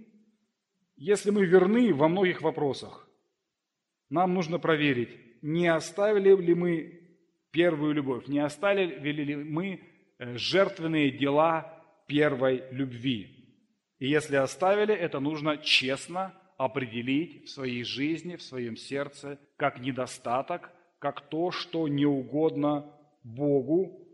B: если мы верны во многих вопросах, нам нужно проверить, не оставили ли мы первую любовь, не оставили ли мы жертвенные дела первой любви. И если оставили, это нужно честно определить в своей жизни, в своем сердце, как недостаток, как то, что не угодно Богу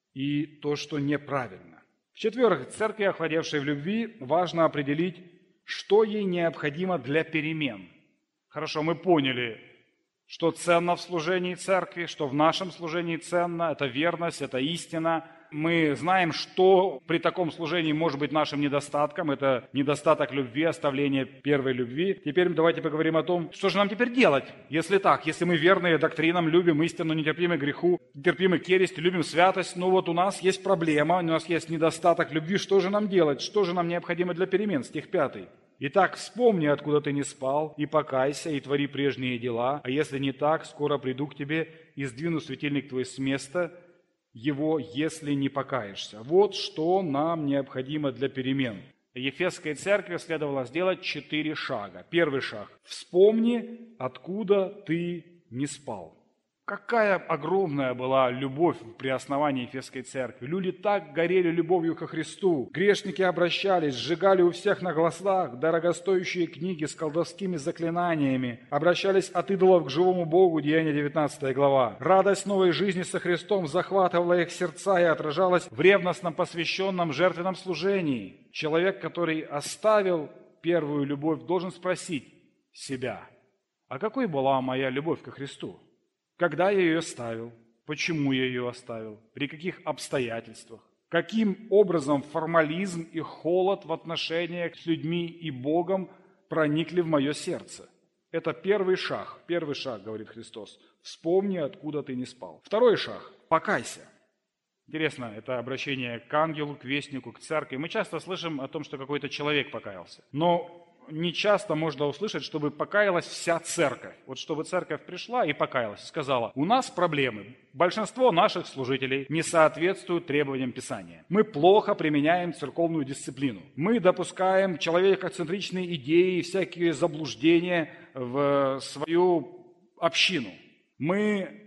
B: и то, что неправильно. В-четвертых, церкви, охладевшей в любви, важно определить, что ей необходимо для перемен. Хорошо, мы поняли, что ценно в служении церкви, что в нашем служении ценно, это верность, это истина. Мы знаем, что при таком служении может быть нашим недостатком. Это недостаток любви, оставление первой любви. Теперь давайте поговорим о том, что же нам теперь делать, если так, если мы верные доктринам, любим истину, нетерпимы к греху, терпимы к ерести, любим святость. Но вот у нас есть проблема, у нас есть недостаток любви. Что же нам делать? Что же нам необходимо для перемен? Стих пятый. Итак, вспомни, откуда ты не спал, и покайся, и твори прежние дела. А если не так, скоро приду к тебе и сдвину светильник твой с места его, если не покаешься. Вот что нам необходимо для перемен. Ефесской церкви следовало сделать четыре шага. Первый шаг. Вспомни, откуда ты не спал. Какая огромная была любовь при основании Ефесской церкви. Люди так горели любовью ко Христу. Грешники обращались, сжигали у всех на глазах дорогостоящие книги с колдовскими заклинаниями. Обращались от идолов к живому Богу, Деяния девятнадцатая глава. Радость новой жизни со Христом захватывала их сердца и отражалась в ревностном посвященном жертвенном служении. Человек, который оставил первую любовь, должен спросить себя, а какой была моя любовь ко Христу? Когда я ее оставил? Почему я ее оставил? При каких обстоятельствах? Каким образом формализм и холод в отношениях с людьми и Богом проникли в мое сердце? Это первый шаг. Первый шаг, говорит Христос. Вспомни, откуда ты не спал. Второй шаг. Покайся. Интересно, это обращение к ангелу, к вестнику, к церкви. Мы часто слышим о том, что какой-то человек покаялся. Но не часто можно услышать, чтобы покаялась вся церковь. Вот чтобы церковь пришла и покаялась, сказала, у нас проблемы. Большинство наших служителей не соответствуют требованиям Писания. Мы плохо применяем церковную дисциплину. Мы допускаем человекоцентричные идеи и всякие заблуждения в свою общину. Мы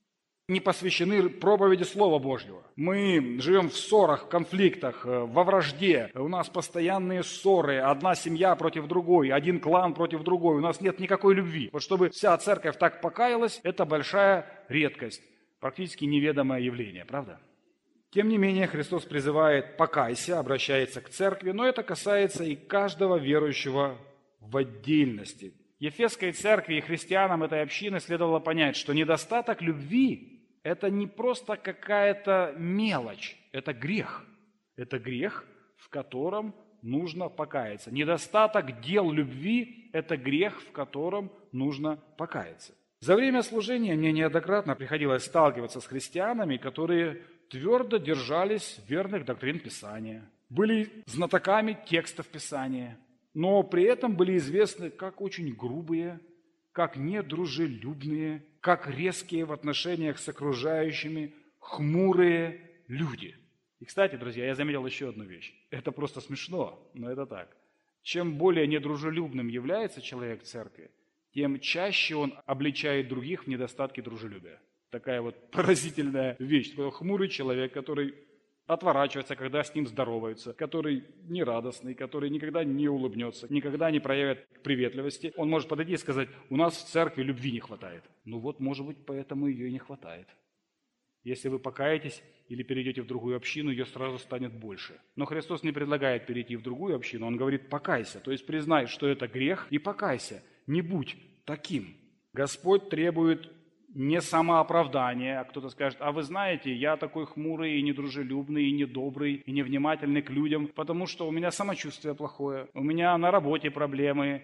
B: не посвящены проповеди Слова Божьего. Мы живем в ссорах, в конфликтах, во вражде. У нас постоянные ссоры, одна семья против другой, один клан против другой. У нас нет никакой любви. Вот чтобы вся церковь так покаялась, это большая редкость, практически неведомое явление, правда? Тем не менее, Христос призывает «покайся», обращается к церкви, но это касается и каждого верующего в отдельности. Ефесской церкви и христианам этой общины следовало понять, что недостаток любви – это не просто какая-то мелочь, это грех. Это грех, в котором нужно покаяться. Недостаток дел любви – это грех, в котором нужно покаяться. За время служения мне неоднократно приходилось сталкиваться с христианами, которые твердо держались верных доктрин Писания, были знатоками текстов Писания, но при этом были известны как очень грубые, как недружелюбные, как резкие в отношениях с окружающими, хмурые люди. И, кстати, друзья, я заметил еще одну вещь. Это просто смешно, но это так. Чем более недружелюбным является человек в церкви, тем чаще он обличает других в недостатке дружелюбия. Такая вот поразительная вещь. Такой хмурый человек, который отворачивается, когда с ним здороваются, который нерадостный, который никогда не улыбнется, никогда не проявит приветливости. Он может подойти и сказать: у нас в церкви любви не хватает. Ну вот, может быть, поэтому ее и не хватает. Если вы покаетесь или перейдете в другую общину, ее сразу станет больше. Но Христос не предлагает перейти в другую общину, Он говорит: покайся, то есть признай, что это грех, и покайся, не будь таким. Господь требует не самооправдания, а кто-то скажет: а вы знаете, я такой хмурый и недружелюбный, и недобрый, и невнимательный к людям, потому что у меня самочувствие плохое, у меня на работе проблемы,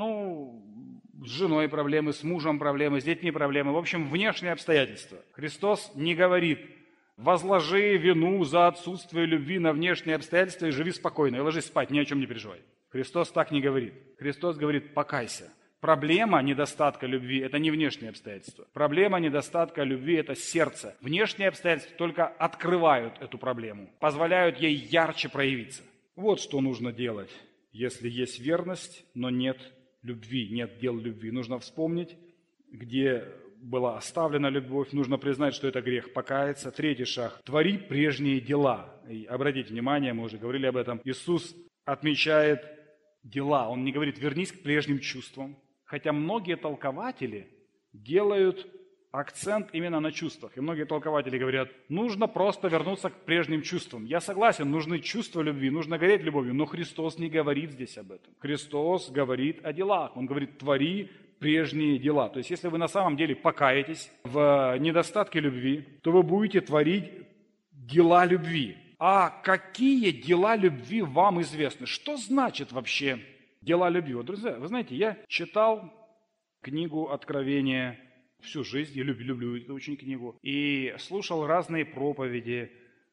B: ну, с женой проблемы, с мужем проблемы, с детьми проблемы, в общем, внешние обстоятельства. Христос не говорит: возложи вину за отсутствие любви на внешние обстоятельства и живи спокойно, и ложись спать, ни о чем не переживай. Христос так не говорит. Христос говорит: покайся. Проблема недостатка любви – это не внешние обстоятельства. Проблема недостатка любви – это сердце. Внешние обстоятельства только открывают эту проблему, позволяют ей ярче проявиться. Вот что нужно делать, если есть верность, но нет любви, нет дел любви. Нужно вспомнить, где была оставлена любовь, нужно признать, что это грех, покаяться. Третий шаг – твори прежние дела. И обратите внимание, мы уже говорили об этом, Иисус отмечает дела. Он не говорит: вернись к прежним чувствам. Хотя многие толкователи делают акцент именно на чувствах. И многие толкователи говорят: нужно просто вернуться к прежним чувствам. Я согласен, нужны чувства любви, нужно гореть любовью, но Христос не говорит здесь об этом. Христос говорит о делах. Он говорит: твори прежние дела. То есть, если вы на самом деле покаетесь в недостатке любви, то вы будете творить дела любви. А какие дела любви вам известны? Что значит вообще дела любви? Вот, друзья, вы знаете, я читал книгу Откровения всю жизнь, я люблю, люблю эту очень книгу, и слушал разные проповеди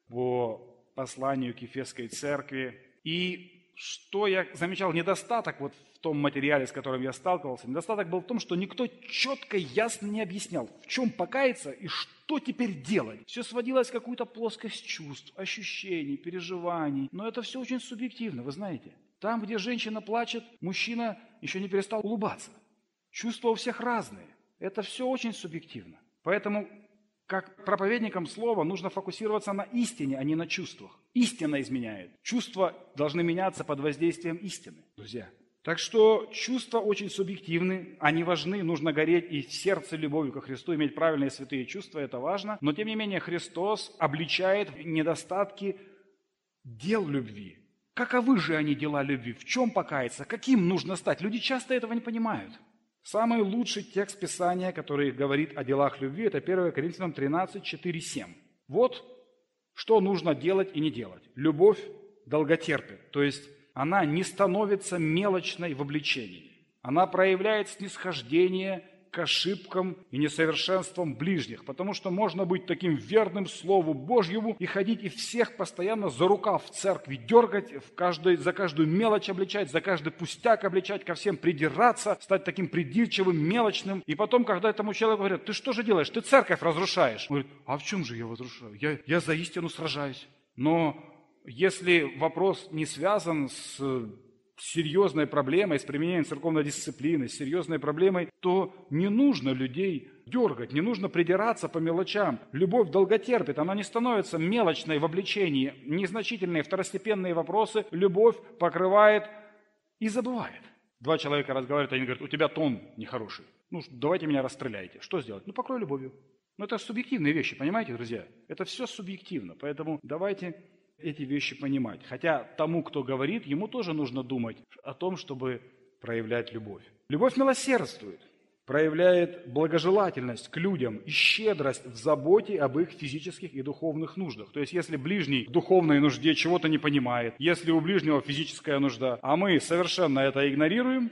B: по посланию к Ефесской церкви. И что я замечал, недостаток вот в том материале, с которым я сталкивался, недостаток был в том, что никто четко, ясно не объяснял, в чем покаяться и что теперь делать. Все сводилось в какую-то плоскость чувств, ощущений, переживаний. Но это все очень субъективно, вы знаете. Там, где женщина плачет, мужчина еще не перестал улыбаться. Чувства у всех разные. Это все очень субъективно. Поэтому, как проповедникам слова, нужно фокусироваться на истине, а не на чувствах. Истина изменяет. Чувства должны меняться под воздействием истины, друзья. Так что чувства очень субъективны, они важны, нужно гореть и в сердце любовью ко Христу, иметь правильные святые чувства, это важно. Но, тем не менее, Христос обличает недостатки дел любви. Каковы же они, дела любви? В чем покаяться? Каким нужно стать? Люди часто этого не понимают. Самый лучший текст Писания, который говорит о делах любви, это первое Коринфянам тринадцать, четыре, семь. Вот что нужно делать и не делать. Любовь долготерпит, то есть она не становится мелочной в обличении. Она проявляет снисхождение к ошибкам и несовершенствам ближних, потому что можно быть таким верным Слову Божьему и ходить и всех постоянно за рукав в церкви дергать, в каждой, за каждую мелочь обличать, за каждый пустяк обличать, ко всем придираться, стать таким придирчивым, мелочным. И потом, когда этому человеку говорят: ты что же делаешь, ты церковь разрушаешь. Он говорит: а в чем же я разрушаю? Я, я за истину сражаюсь. Но если вопрос не связан с серьезной проблемой, с применением церковной дисциплины, с серьезной проблемой, то не нужно людей дергать, не нужно придираться по мелочам. Любовь долготерпит, она не становится мелочной в обличении. Незначительные второстепенные вопросы любовь покрывает и забывает. Два человека разговаривают, они говорят: у тебя тон нехороший. Ну, давайте меня расстреляйте. Что сделать? Ну, покрой любовью. Но это субъективные вещи, понимаете, друзья? Это все субъективно, поэтому давайте эти вещи понимать. Хотя тому, кто говорит, ему тоже нужно думать о том, чтобы проявлять любовь. Любовь милосердствует, проявляет благожелательность к людям и щедрость в заботе об их физических и духовных нуждах. То есть, если ближний в духовной нужде чего-то не понимает, если у ближнего физическая нужда, а мы совершенно это игнорируем,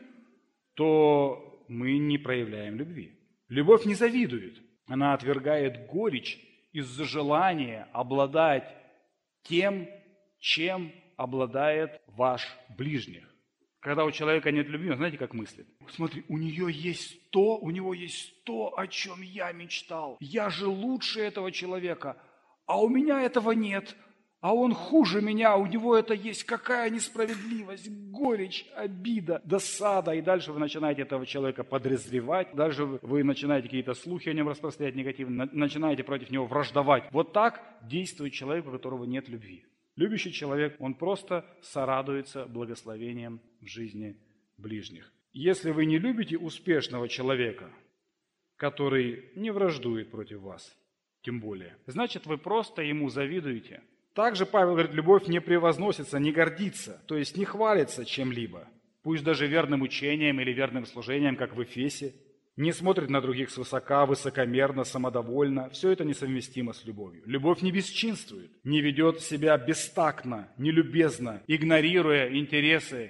B: то мы не проявляем любви. Любовь не завидует, она отвергает горечь из-за желания обладать тем, чем обладает ваш ближний. Когда у человека нет любви, он знаете, как мыслит? Смотри, у нее есть то, у него есть то, о чем я мечтал. Я же лучше этого человека, а у меня этого нет. А он хуже меня, у него это есть, какая несправедливость, горечь, обида, досада. И дальше вы начинаете этого человека подозревать, дальше вы начинаете какие-то слухи о нем распространять негативно, начинаете против него враждовать. Вот так действует человек, у которого нет любви. Любящий человек, он просто сорадуется благословением в жизни ближних. Если вы не любите успешного человека, который не враждует против вас, тем более, значит, вы просто ему завидуете. Также Павел говорит, любовь не превозносится, не гордится, то есть не хвалится чем-либо, пусть даже верным учением или верным служением, как в Эфесе, не смотрит на других свысока, высокомерно, самодовольно. Все это несовместимо с любовью. Любовь не бесчинствует, не ведет себя бестактно, нелюбезно, игнорируя интересы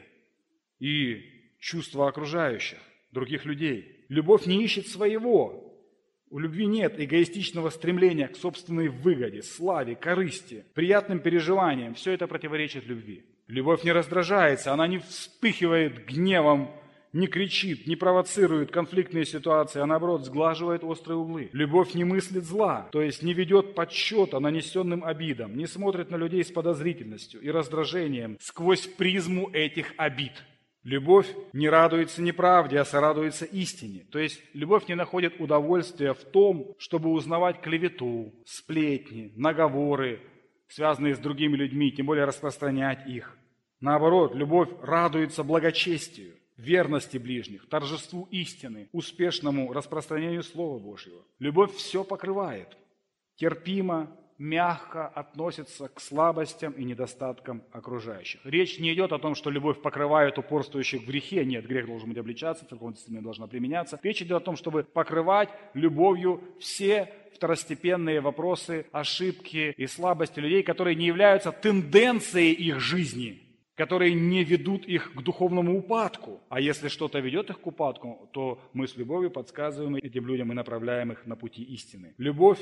B: и чувства окружающих, других людей. Любовь не ищет своего. У любви нет эгоистичного стремления к собственной выгоде, славе, корысти, приятным переживаниям. Все это противоречит любви. Любовь не раздражается, она не вспыхивает гневом, не кричит, не провоцирует конфликтные ситуации, а наоборот сглаживает острые углы. Любовь не мыслит зла, то есть не ведет подсчета нанесенным обидам, не смотрит на людей с подозрительностью и раздражением сквозь призму этих обид. Любовь не радуется неправде, а сорадуется истине. То есть любовь не находит удовольствия в том, чтобы узнавать клевету, сплетни, наговоры, связанные с другими людьми, тем более распространять их. Наоборот, любовь радуется благочестию, верности ближних, торжеству истины, успешному распространению Слова Божьего. Любовь все покрывает, терпимо, мягко относится к слабостям и недостаткам окружающих. Речь не идет о том, что любовь покрывает упорствующих в грехе. Нет, грех должен быть обличаться, церковная дисциплина должна применяться. Речь идет о том, чтобы покрывать любовью все второстепенные вопросы, ошибки и слабости людей, которые не являются тенденцией их жизни, которые не ведут их к духовному упадку. А если что-то ведет их к упадку, то мы с любовью подсказываем этим людям и направляем их на пути истины. Любовь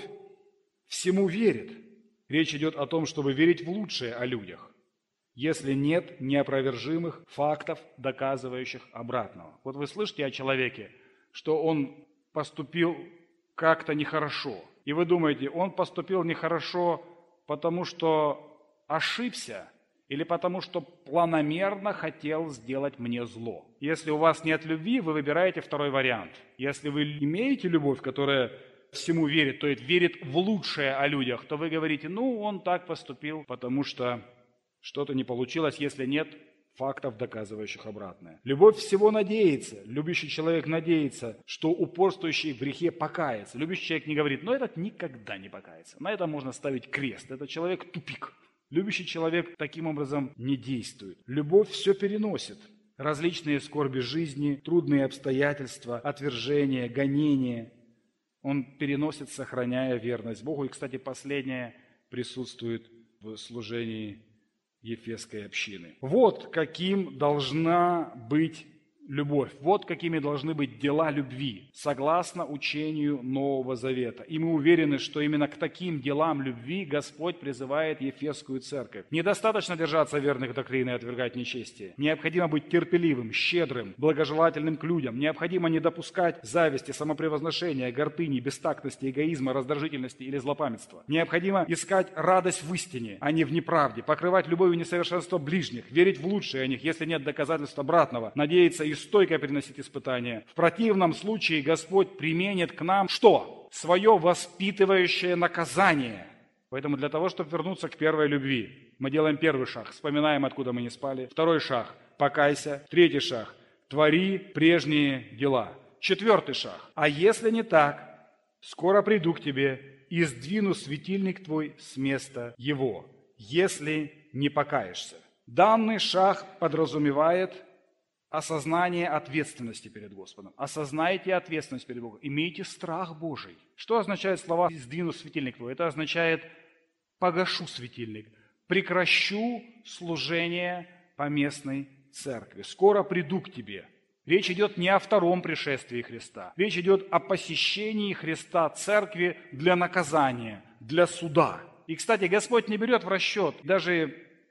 B: всему верит. Речь идет о том, чтобы верить в лучшее о людях, если нет неопровержимых фактов, доказывающих обратного. Вот вы слышите о человеке, что он поступил как-то нехорошо. И вы думаете, он поступил нехорошо, потому что ошибся, или потому что планомерно хотел сделать мне зло. Если у вас нет любви, вы выбираете второй вариант. Если вы имеете любовь, которая всему верит, то есть верит в лучшее о людях, то вы говорите, ну, он так поступил, потому что что-то не получилось, если нет фактов, доказывающих обратное. Любовь всего надеется. Любящий человек надеется, что упорствующий в грехе покается. Любящий человек не говорит, но этот никогда не покается. На этом можно ставить крест. Этот человек тупик. Любящий человек таким образом не действует. Любовь все переносит. Различные скорби жизни, трудные обстоятельства, отвержения, гонения. Он переносит, сохраняя верность Богу. И, кстати, последнее присутствует в служении Ефесской общины. Вот каким должна быть любовь. Вот какими должны быть дела любви, согласно учению Нового Завета. И мы уверены, что именно к таким делам любви Господь призывает Ефесскую церковь. Недостаточно держаться верных доктрин и отвергать нечестие. Необходимо быть терпеливым, щедрым, благожелательным к людям. Необходимо не допускать зависти, самопревозношения, гордыни, бестактности, эгоизма, раздражительности или злопамятства. Необходимо искать радость в истине, а не в неправде, покрывать любовью несовершенство ближних, верить в лучшее о них, если нет доказательств обратного, надеяться и стойко переносить испытания. В противном случае Господь применит к нам что? Свое воспитывающее наказание. Поэтому для того, чтобы вернуться к первой любви, мы делаем первый шаг, вспоминаем, откуда мы не спали. Второй шаг – покайся. Третий шаг – твори прежние дела. Четвертый шаг – а если не так, скоро приду к тебе и сдвину светильник твой с места его, если не покаешься. Данный шаг подразумевает осознание ответственности перед Господом. Осознайте ответственность перед Богом. Имейте страх Божий. Что означает слова «сдвину светильник твой»? Это означает «погашу светильник», «прекращу служение поместной церкви». «Скоро приду к тебе». Речь идет не о втором пришествии Христа. Речь идет о посещении Христа церкви для наказания, для суда. И, кстати, Господь не берет в расчет даже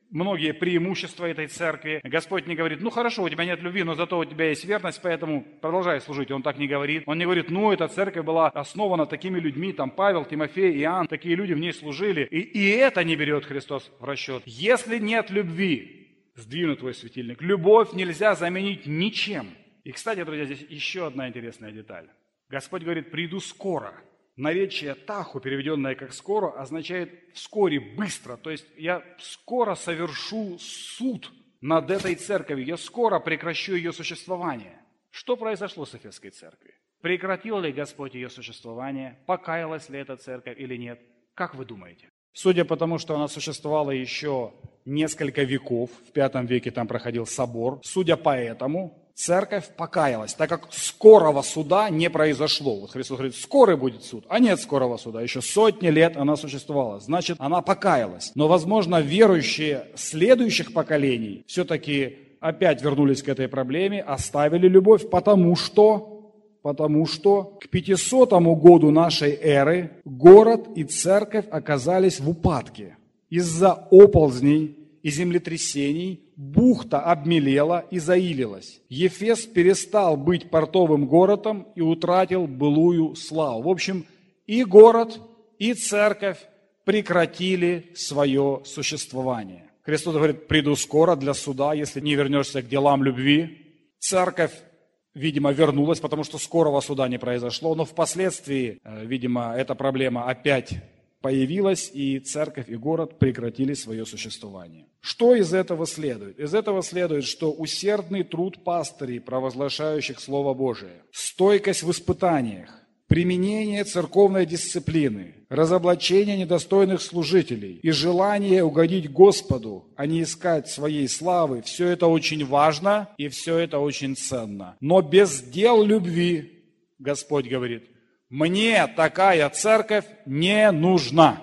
B: многие преимущества этой церкви. Господь не говорит, ну хорошо, у тебя нет любви, но зато у тебя есть верность, поэтому продолжай служить. Он так не говорит. Он не говорит, ну эта церковь была основана такими людьми, там Павел, Тимофей, Иоанн, такие люди в ней служили. И, и это не берет Христос в расчет. Если нет любви, сдвину твой светильник. Любовь нельзя заменить ничем. И, кстати, друзья, здесь еще одна интересная деталь. Господь говорит, приду скоро. Наречие таху, переведенное как скоро, означает вскоре, быстро. То есть я скоро совершу суд над этой церковью. Я скоро прекращу ее существование. Что произошло с Эфесской церковью? Прекратил ли Господь ее существование? Покаялась ли эта церковь или нет? Как вы думаете? Судя по тому, что она существовала еще несколько веков, в пятом веке там проходил собор, судя по этому, церковь покаялась, так как скорого суда не произошло. Вот Христос говорит, скорый будет суд, а нет скорого суда. Еще сотни лет она существовала, значит, она покаялась. Но, возможно, верующие следующих поколений все-таки опять вернулись к этой проблеме, оставили любовь, потому что... Потому что к пятисотому году нашей эры город и церковь оказались в упадке. Из-за оползней и землетрясений бухта обмелела и заилилась. Ефес перестал быть портовым городом и утратил былую славу. В общем, и город, и церковь прекратили свое существование. Христос говорит, приду скоро для суда, если не вернешься к делам любви. Церковь, видимо, вернулась, потому что скорого суда не произошло, но впоследствии, видимо, эта проблема опять появилась, и церковь и город прекратили свое существование. Что из этого следует? Из этого следует, что усердный труд пастырей, провозглашающих Слово Божие, стойкость в испытаниях, применение церковной дисциплины, разоблачение недостойных служителей и желание угодить Господу, а не искать своей славы, все это очень важно и все это очень ценно. Но без дел любви, Господь говорит, мне такая церковь не нужна.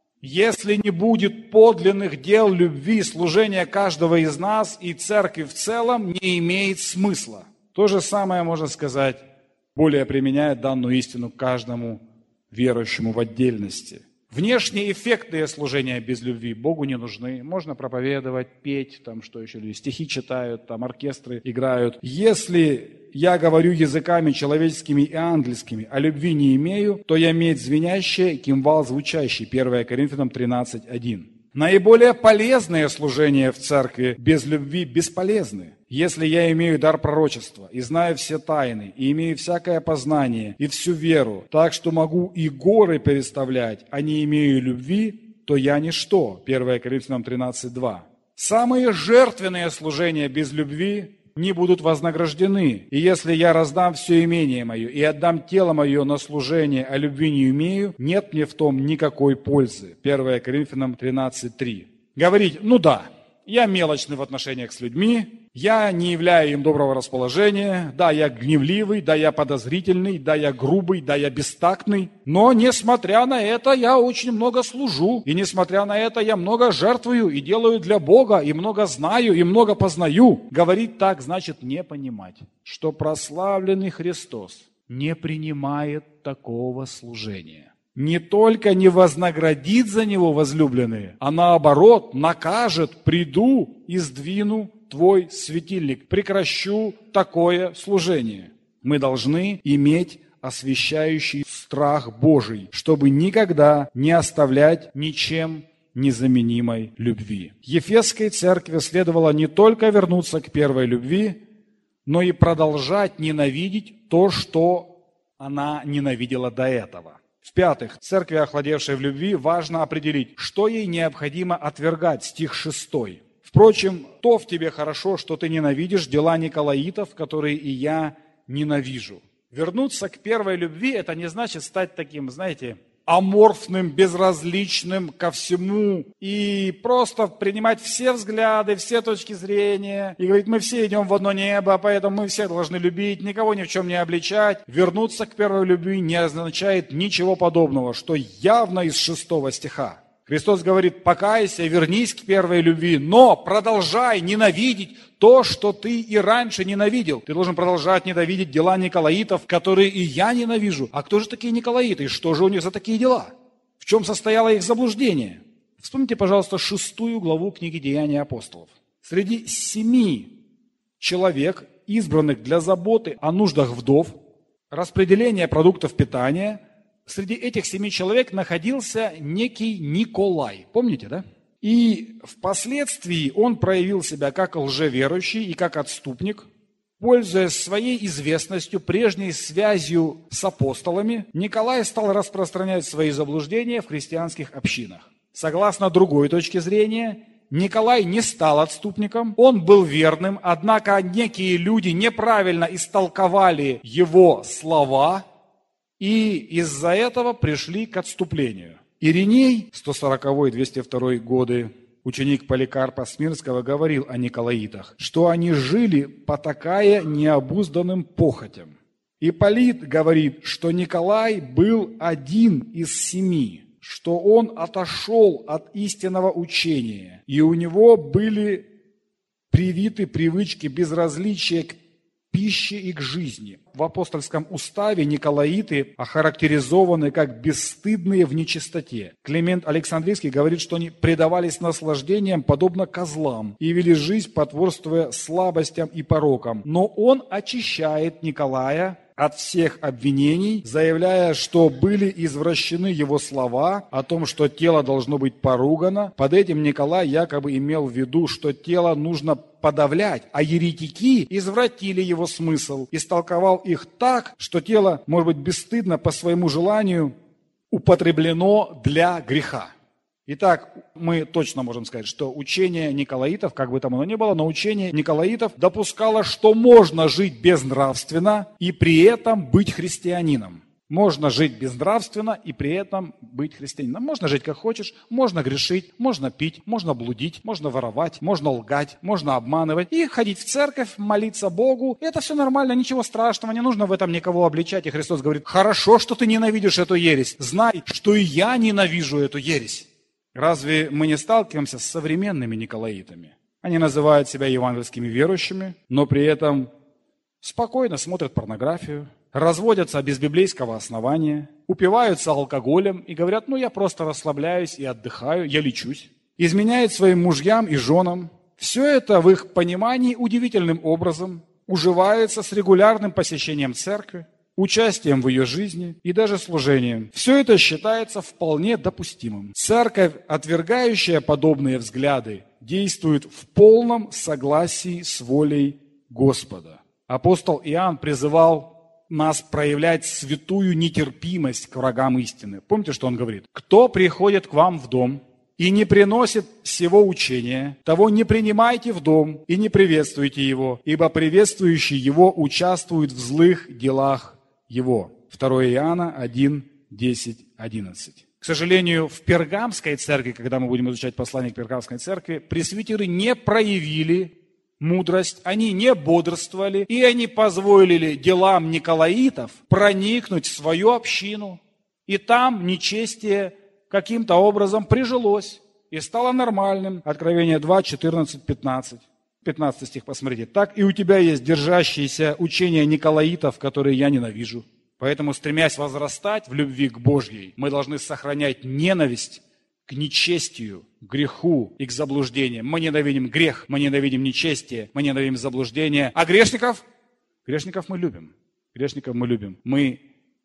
B: Если не будет подлинных дел любви, служения каждого из нас и церкви в целом не имеет смысла. То же самое можно сказать, более применяя данную истину каждому верующему в отдельности. Внешние эффектные служения без любви Богу не нужны. Можно проповедовать, петь, там что еще люди, стихи читают, там оркестры играют. Если я говорю языками человеческими и ангельскими, а любви не имею, то я медь звенящая, кимвал звучащий. первое Коринфянам тринадцать один. Наиболее полезные служения в церкви без любви бесполезны. Если я имею дар пророчества, и знаю все тайны, и имею всякое познание, и всю веру, так что могу и горы переставлять, а не имею любви, то я ничто. первое Коринфянам тринадцать два. Самые жертвенные служения без любви не будут вознаграждены. И если я раздам все имение мое и отдам тело мое на служение, а любви не имею, нет мне в том никакой пользы. первое Коринфянам тринадцать три. Говорить, ну да, я мелочный в отношениях с людьми, я не являю им доброго расположения, да, я гневливый, да, я подозрительный, да, я грубый, да, я бестактный, но, несмотря на это, я очень много служу, и, несмотря на это, я много жертвую и делаю для Бога, и много знаю, и много познаю. Говорить так значит не понимать, что прославленный Христос не принимает такого служения. Не только не вознаградит за него возлюбленные, а наоборот накажет, приду и сдвину твой светильник, прекращу такое служение. Мы должны иметь освящающий страх Божий, чтобы никогда не оставлять ничем незаменимой любви. Ефесской церкви следовало не только вернуться к первой любви, но и продолжать ненавидеть то, что она ненавидела до этого. В-пятых, церкви, охладевшей в любви, важно определить, что ей необходимо отвергать, стих шестой. Впрочем, то в тебе хорошо, что ты ненавидишь дела николаитов, которые и я ненавижу. Вернуться к первой любви – это не значит стать таким, знаете, аморфным, безразличным ко всему и просто принимать все взгляды, все точки зрения и говорить, мы все идем в одно небо, поэтому мы все должны любить, никого ни в чем не обличать. Вернуться к первой любви не означает ничего подобного, что явно из шестого стиха. Христос говорит, покайся, вернись к первой любви, но продолжай ненавидеть то, что ты и раньше ненавидел. Ты должен продолжать ненавидеть дела николаитов, которые и я ненавижу. А кто же такие николаиты? И что же у них за такие дела? В чем состояло их заблуждение? Вспомните, пожалуйста, шестую главу книги «Деяния апостолов». Среди семи человек, избранных для заботы о нуждах вдов, распределения продуктов питания, среди этих семи человек находился некий Николай. Помните, да? И впоследствии он проявил себя как лжеверующий и как отступник. Пользуясь своей известностью, прежней связью с апостолами, Николай стал распространять свои заблуждения в христианских общинах. Согласно другой точке зрения, Николай не стал отступником, он был верным, однако некие люди неправильно истолковали его слова и из-за этого пришли к отступлению. Ириней, сто сороковой — двести второй годы, ученик Поликарпа Смирского, говорил о николаитах, что они жили, потакая необузданным похотям. Ипполит говорит, что Николай был один из семи, что он отошел от истинного учения, и у него были привиты привычки безразличия к пище и к жизни. В апостольском уставе николаиты охарактеризованы как бесстыдные в нечистоте. Климент Александрийский говорит, что они предавались наслаждениям, подобно козлам, и вели жизнь, потворствуя слабостям и порокам. Но он очищает Николая от всех обвинений, заявляя, что были извращены его слова о том, что тело должно быть поругано. Под этим Николай якобы имел в виду, что тело нужно подавлять, а еретики извратили его смысл, истолковал их так, что тело, может быть, бесстыдно по своему желанию употреблено для греха. Итак, мы точно можем сказать, что учение николаитов, как бы там оно ни было, но учение николаитов допускало, что можно жить безнравственно и при этом быть христианином. Можно жить безнравственно и при этом быть христианином. Можно жить как хочешь, можно грешить, можно пить, можно блудить, можно воровать, можно лгать, можно обманывать и ходить в церковь, молиться Богу. Это все нормально, ничего страшного, не нужно в этом никого обличать. И Христос говорит: хорошо, что ты ненавидишь эту ересь, знай, что и я ненавижу эту ересь. Разве мы не сталкиваемся с современными николаитами? Они называют себя евангельскими верующими, но при этом спокойно смотрят порнографию, разводятся без библейского основания, упиваются алкоголем и говорят: ну я просто расслабляюсь и отдыхаю, я лечусь. Изменяют своим мужьям и женам. Все это в их понимании удивительным образом уживается с регулярным посещением церкви, участием в ее жизни и даже служением. Все это считается вполне допустимым. Церковь, отвергающая подобные взгляды, действует в полном согласии с волей Господа. Апостол Иоанн призывал нас проявлять святую нетерпимость к врагам истины. Помните, что он говорит? «Кто приходит к вам в дом и не приносит сего учения, того не принимайте в дом и не приветствуйте его, ибо приветствующий его участвует в злых делах его». второе Иоанна один, десять, одиннадцать. К сожалению, в Пергамской церкви, когда мы будем изучать послание к Пергамской церкви, пресвитеры не проявили мудрость, они не бодрствовали, и они позволили делам николаитов проникнуть в свою общину, и там нечестие каким-то образом прижилось и стало нормальным. Откровение два, четырнадцать, пятнадцать. пятнадцатый стих, посмотрите. «Так и у тебя есть держащиеся учения николаитов, которые я ненавижу. Поэтому, стремясь возрастать в любви к Божьей, мы должны сохранять ненависть к нечестию, к греху и к заблуждениям. Мы ненавидим грех, мы ненавидим нечестие, мы ненавидим заблуждение. А грешников? Грешников мы любим. Грешников мы любим. Мы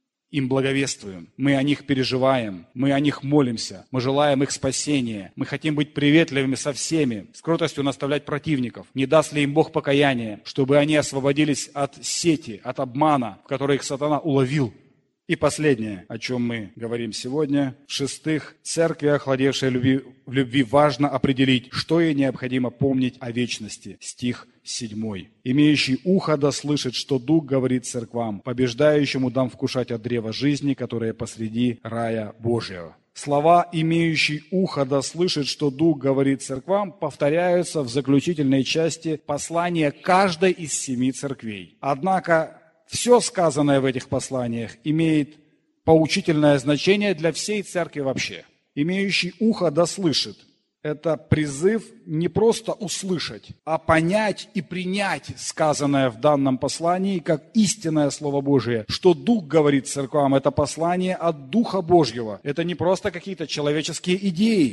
B: им благовествуем, мы о них переживаем, мы о них молимся, мы желаем их спасения, мы хотим быть приветливыми со всеми, с кротостью наставлять противников. Не даст ли им Бог покаяние, чтобы они освободились от сети, от обмана, в который их сатана уловил? И последнее, о чем мы говорим сегодня. В-шестых, церкви, охладевшей любви, в любви, важно определить, что ей необходимо помнить о вечности. Стих седьмой. «Имеющий ухо да слышит, что Дух говорит церквам, побеждающему дам вкушать от древа жизни, которое посреди рая Божьего». Слова «имеющий ухо да слышит, что Дух говорит церквам» повторяются в заключительной части послания каждой из семи церквей. Однако все сказанное в этих посланиях имеет поучительное значение для всей церкви вообще. «Имеющий ухо да слышит» – это призыв не просто услышать, а понять и принять сказанное в данном послании как истинное Слово Божие. Что Дух говорит церквам – это послание от Духа Божьего. Это не просто какие-то человеческие идеи.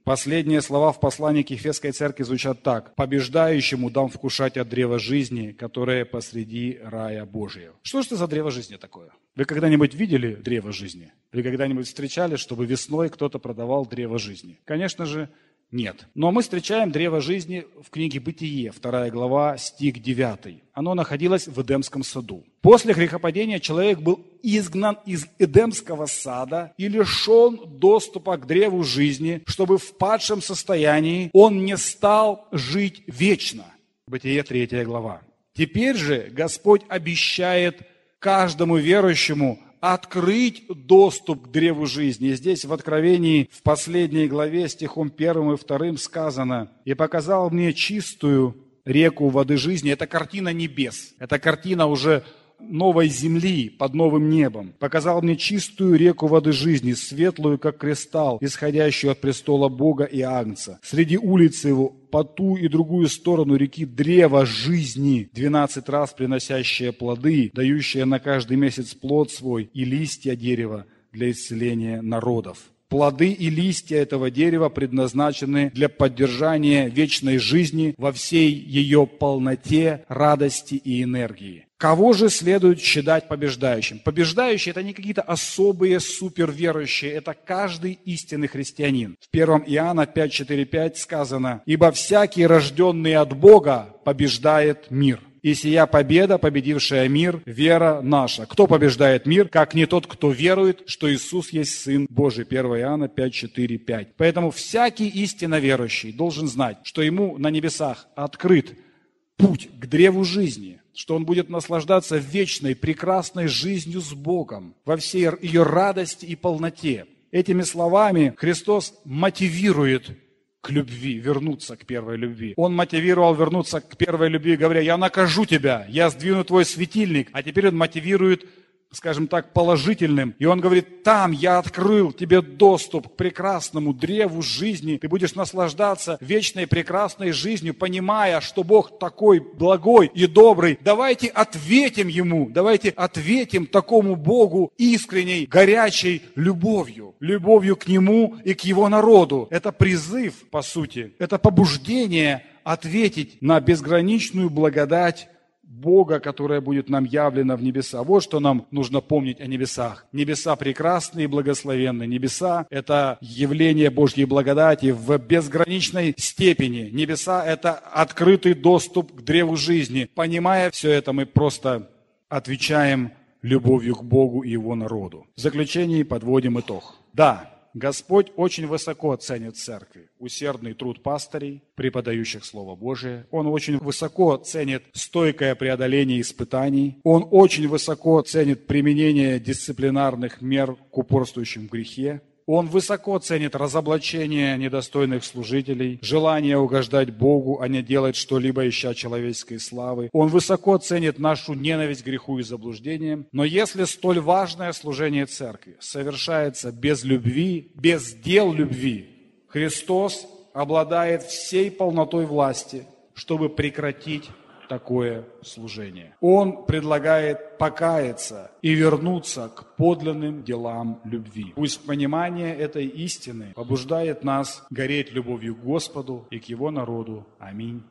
B: Последние слова в послании к Ефесской церкви звучат так: «Побеждающему дам вкушать от древа жизни, которое посреди рая Божьего». Что же это за древо жизни такое? Вы когда-нибудь видели древо жизни? Вы когда-нибудь встречали, чтобы весной кто-то продавал древо жизни? Конечно же, нет. Но мы встречаем древо жизни в книге «Бытие», вторая глава, стих девятый. Оно находилось в Эдемском саду. После грехопадения человек был изгнан из Эдемского сада и лишен доступа к древу жизни, чтобы в падшем состоянии он не стал жить вечно. Бытие, третья глава. Теперь же Господь обещает каждому верующему открыть доступ к древу жизни. И здесь в Откровении, в последней главе, стихом первым и вторым сказано: «И показал мне чистую реку воды жизни». Это картина небес, это картина уже новой земли под новым небом. «Показал мне чистую реку воды жизни, светлую, как кристалл, исходящую от престола Бога и Агнца. Среди улиц его, по ту и другую сторону реки, древо жизни, двенадцать раз приносящее плоды, дающее на каждый месяц плод свой, и листья дерева для исцеления народов». Плоды и листья этого дерева предназначены для поддержания вечной жизни во всей ее полноте, радости и энергии. Кого же следует считать побеждающим? Побеждающие – это не какие-то особые суперверующие, это каждый истинный христианин. В первом Иоанна пять, четыре, пять сказано: «Ибо всякий, рожденный от Бога, побеждает мир. И сия победа, победившая мир, вера наша». Кто побеждает мир, как не тот, кто верует, что Иисус есть Сын Божий? первое Иоанна пять, четыре, пять. Поэтому всякий истинно верующий должен знать, что ему на небесах открыт путь к древу жизни, что он будет наслаждаться вечной, прекрасной жизнью с Богом во всей ее радости и полноте. Этими словами Христос мотивирует к любви, вернуться к первой любви. Он мотивировал вернуться к первой любви, говоря: «Я накажу тебя, я сдвину твой светильник». А теперь он мотивирует, скажем так, положительным. И он говорит: там я открыл тебе доступ к прекрасному древу жизни. Ты будешь наслаждаться вечной прекрасной жизнью, понимая, что Бог такой благой и добрый. Давайте ответим Ему, давайте ответим такому Богу искренней, горячей любовью. Любовью к Нему и к Его народу. Это призыв, по сути. Это побуждение ответить на безграничную благодать Бога, которая будет нам явлена в небеса. Вот что нам нужно помнить о небесах. Небеса прекрасны и благословенны. Небеса – это явление Божьей благодати в безграничной степени. Небеса – это открытый доступ к древу жизни. Понимая все это, мы просто отвечаем любовью к Богу и Его народу. В заключении подводим итог. Да, Господь очень высоко ценит церкви, усердный труд пастырей, преподающих Слово Божие. Он очень высоко ценит стойкое преодоление испытаний. Он очень высоко ценит применение дисциплинарных мер к упорствующим в грехе. Он высоко ценит разоблачение недостойных служителей, желание угождать Богу, а не делать что-либо, ища человеческой славы. Он высоко ценит нашу ненависть к греху и заблуждениям. Но если столь важное служение церкви совершается без любви, без дел любви, Христос обладает всей полнотой власти, чтобы прекратить такое служение. Он предлагает покаяться и вернуться к подлинным делам любви. Пусть понимание этой истины побуждает нас гореть любовью к Господу и к Его народу. Аминь.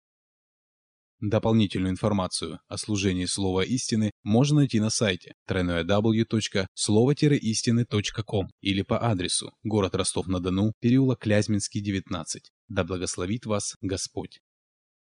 A: Дополнительную информацию о служении Слова Истины можно найти на сайте дабл ю дабл ю дабл ю точка слово истины точка ком или по адресу город Ростов-на-Дону, переулок Клязьминский, девятнадцать. Да благословит вас Господь!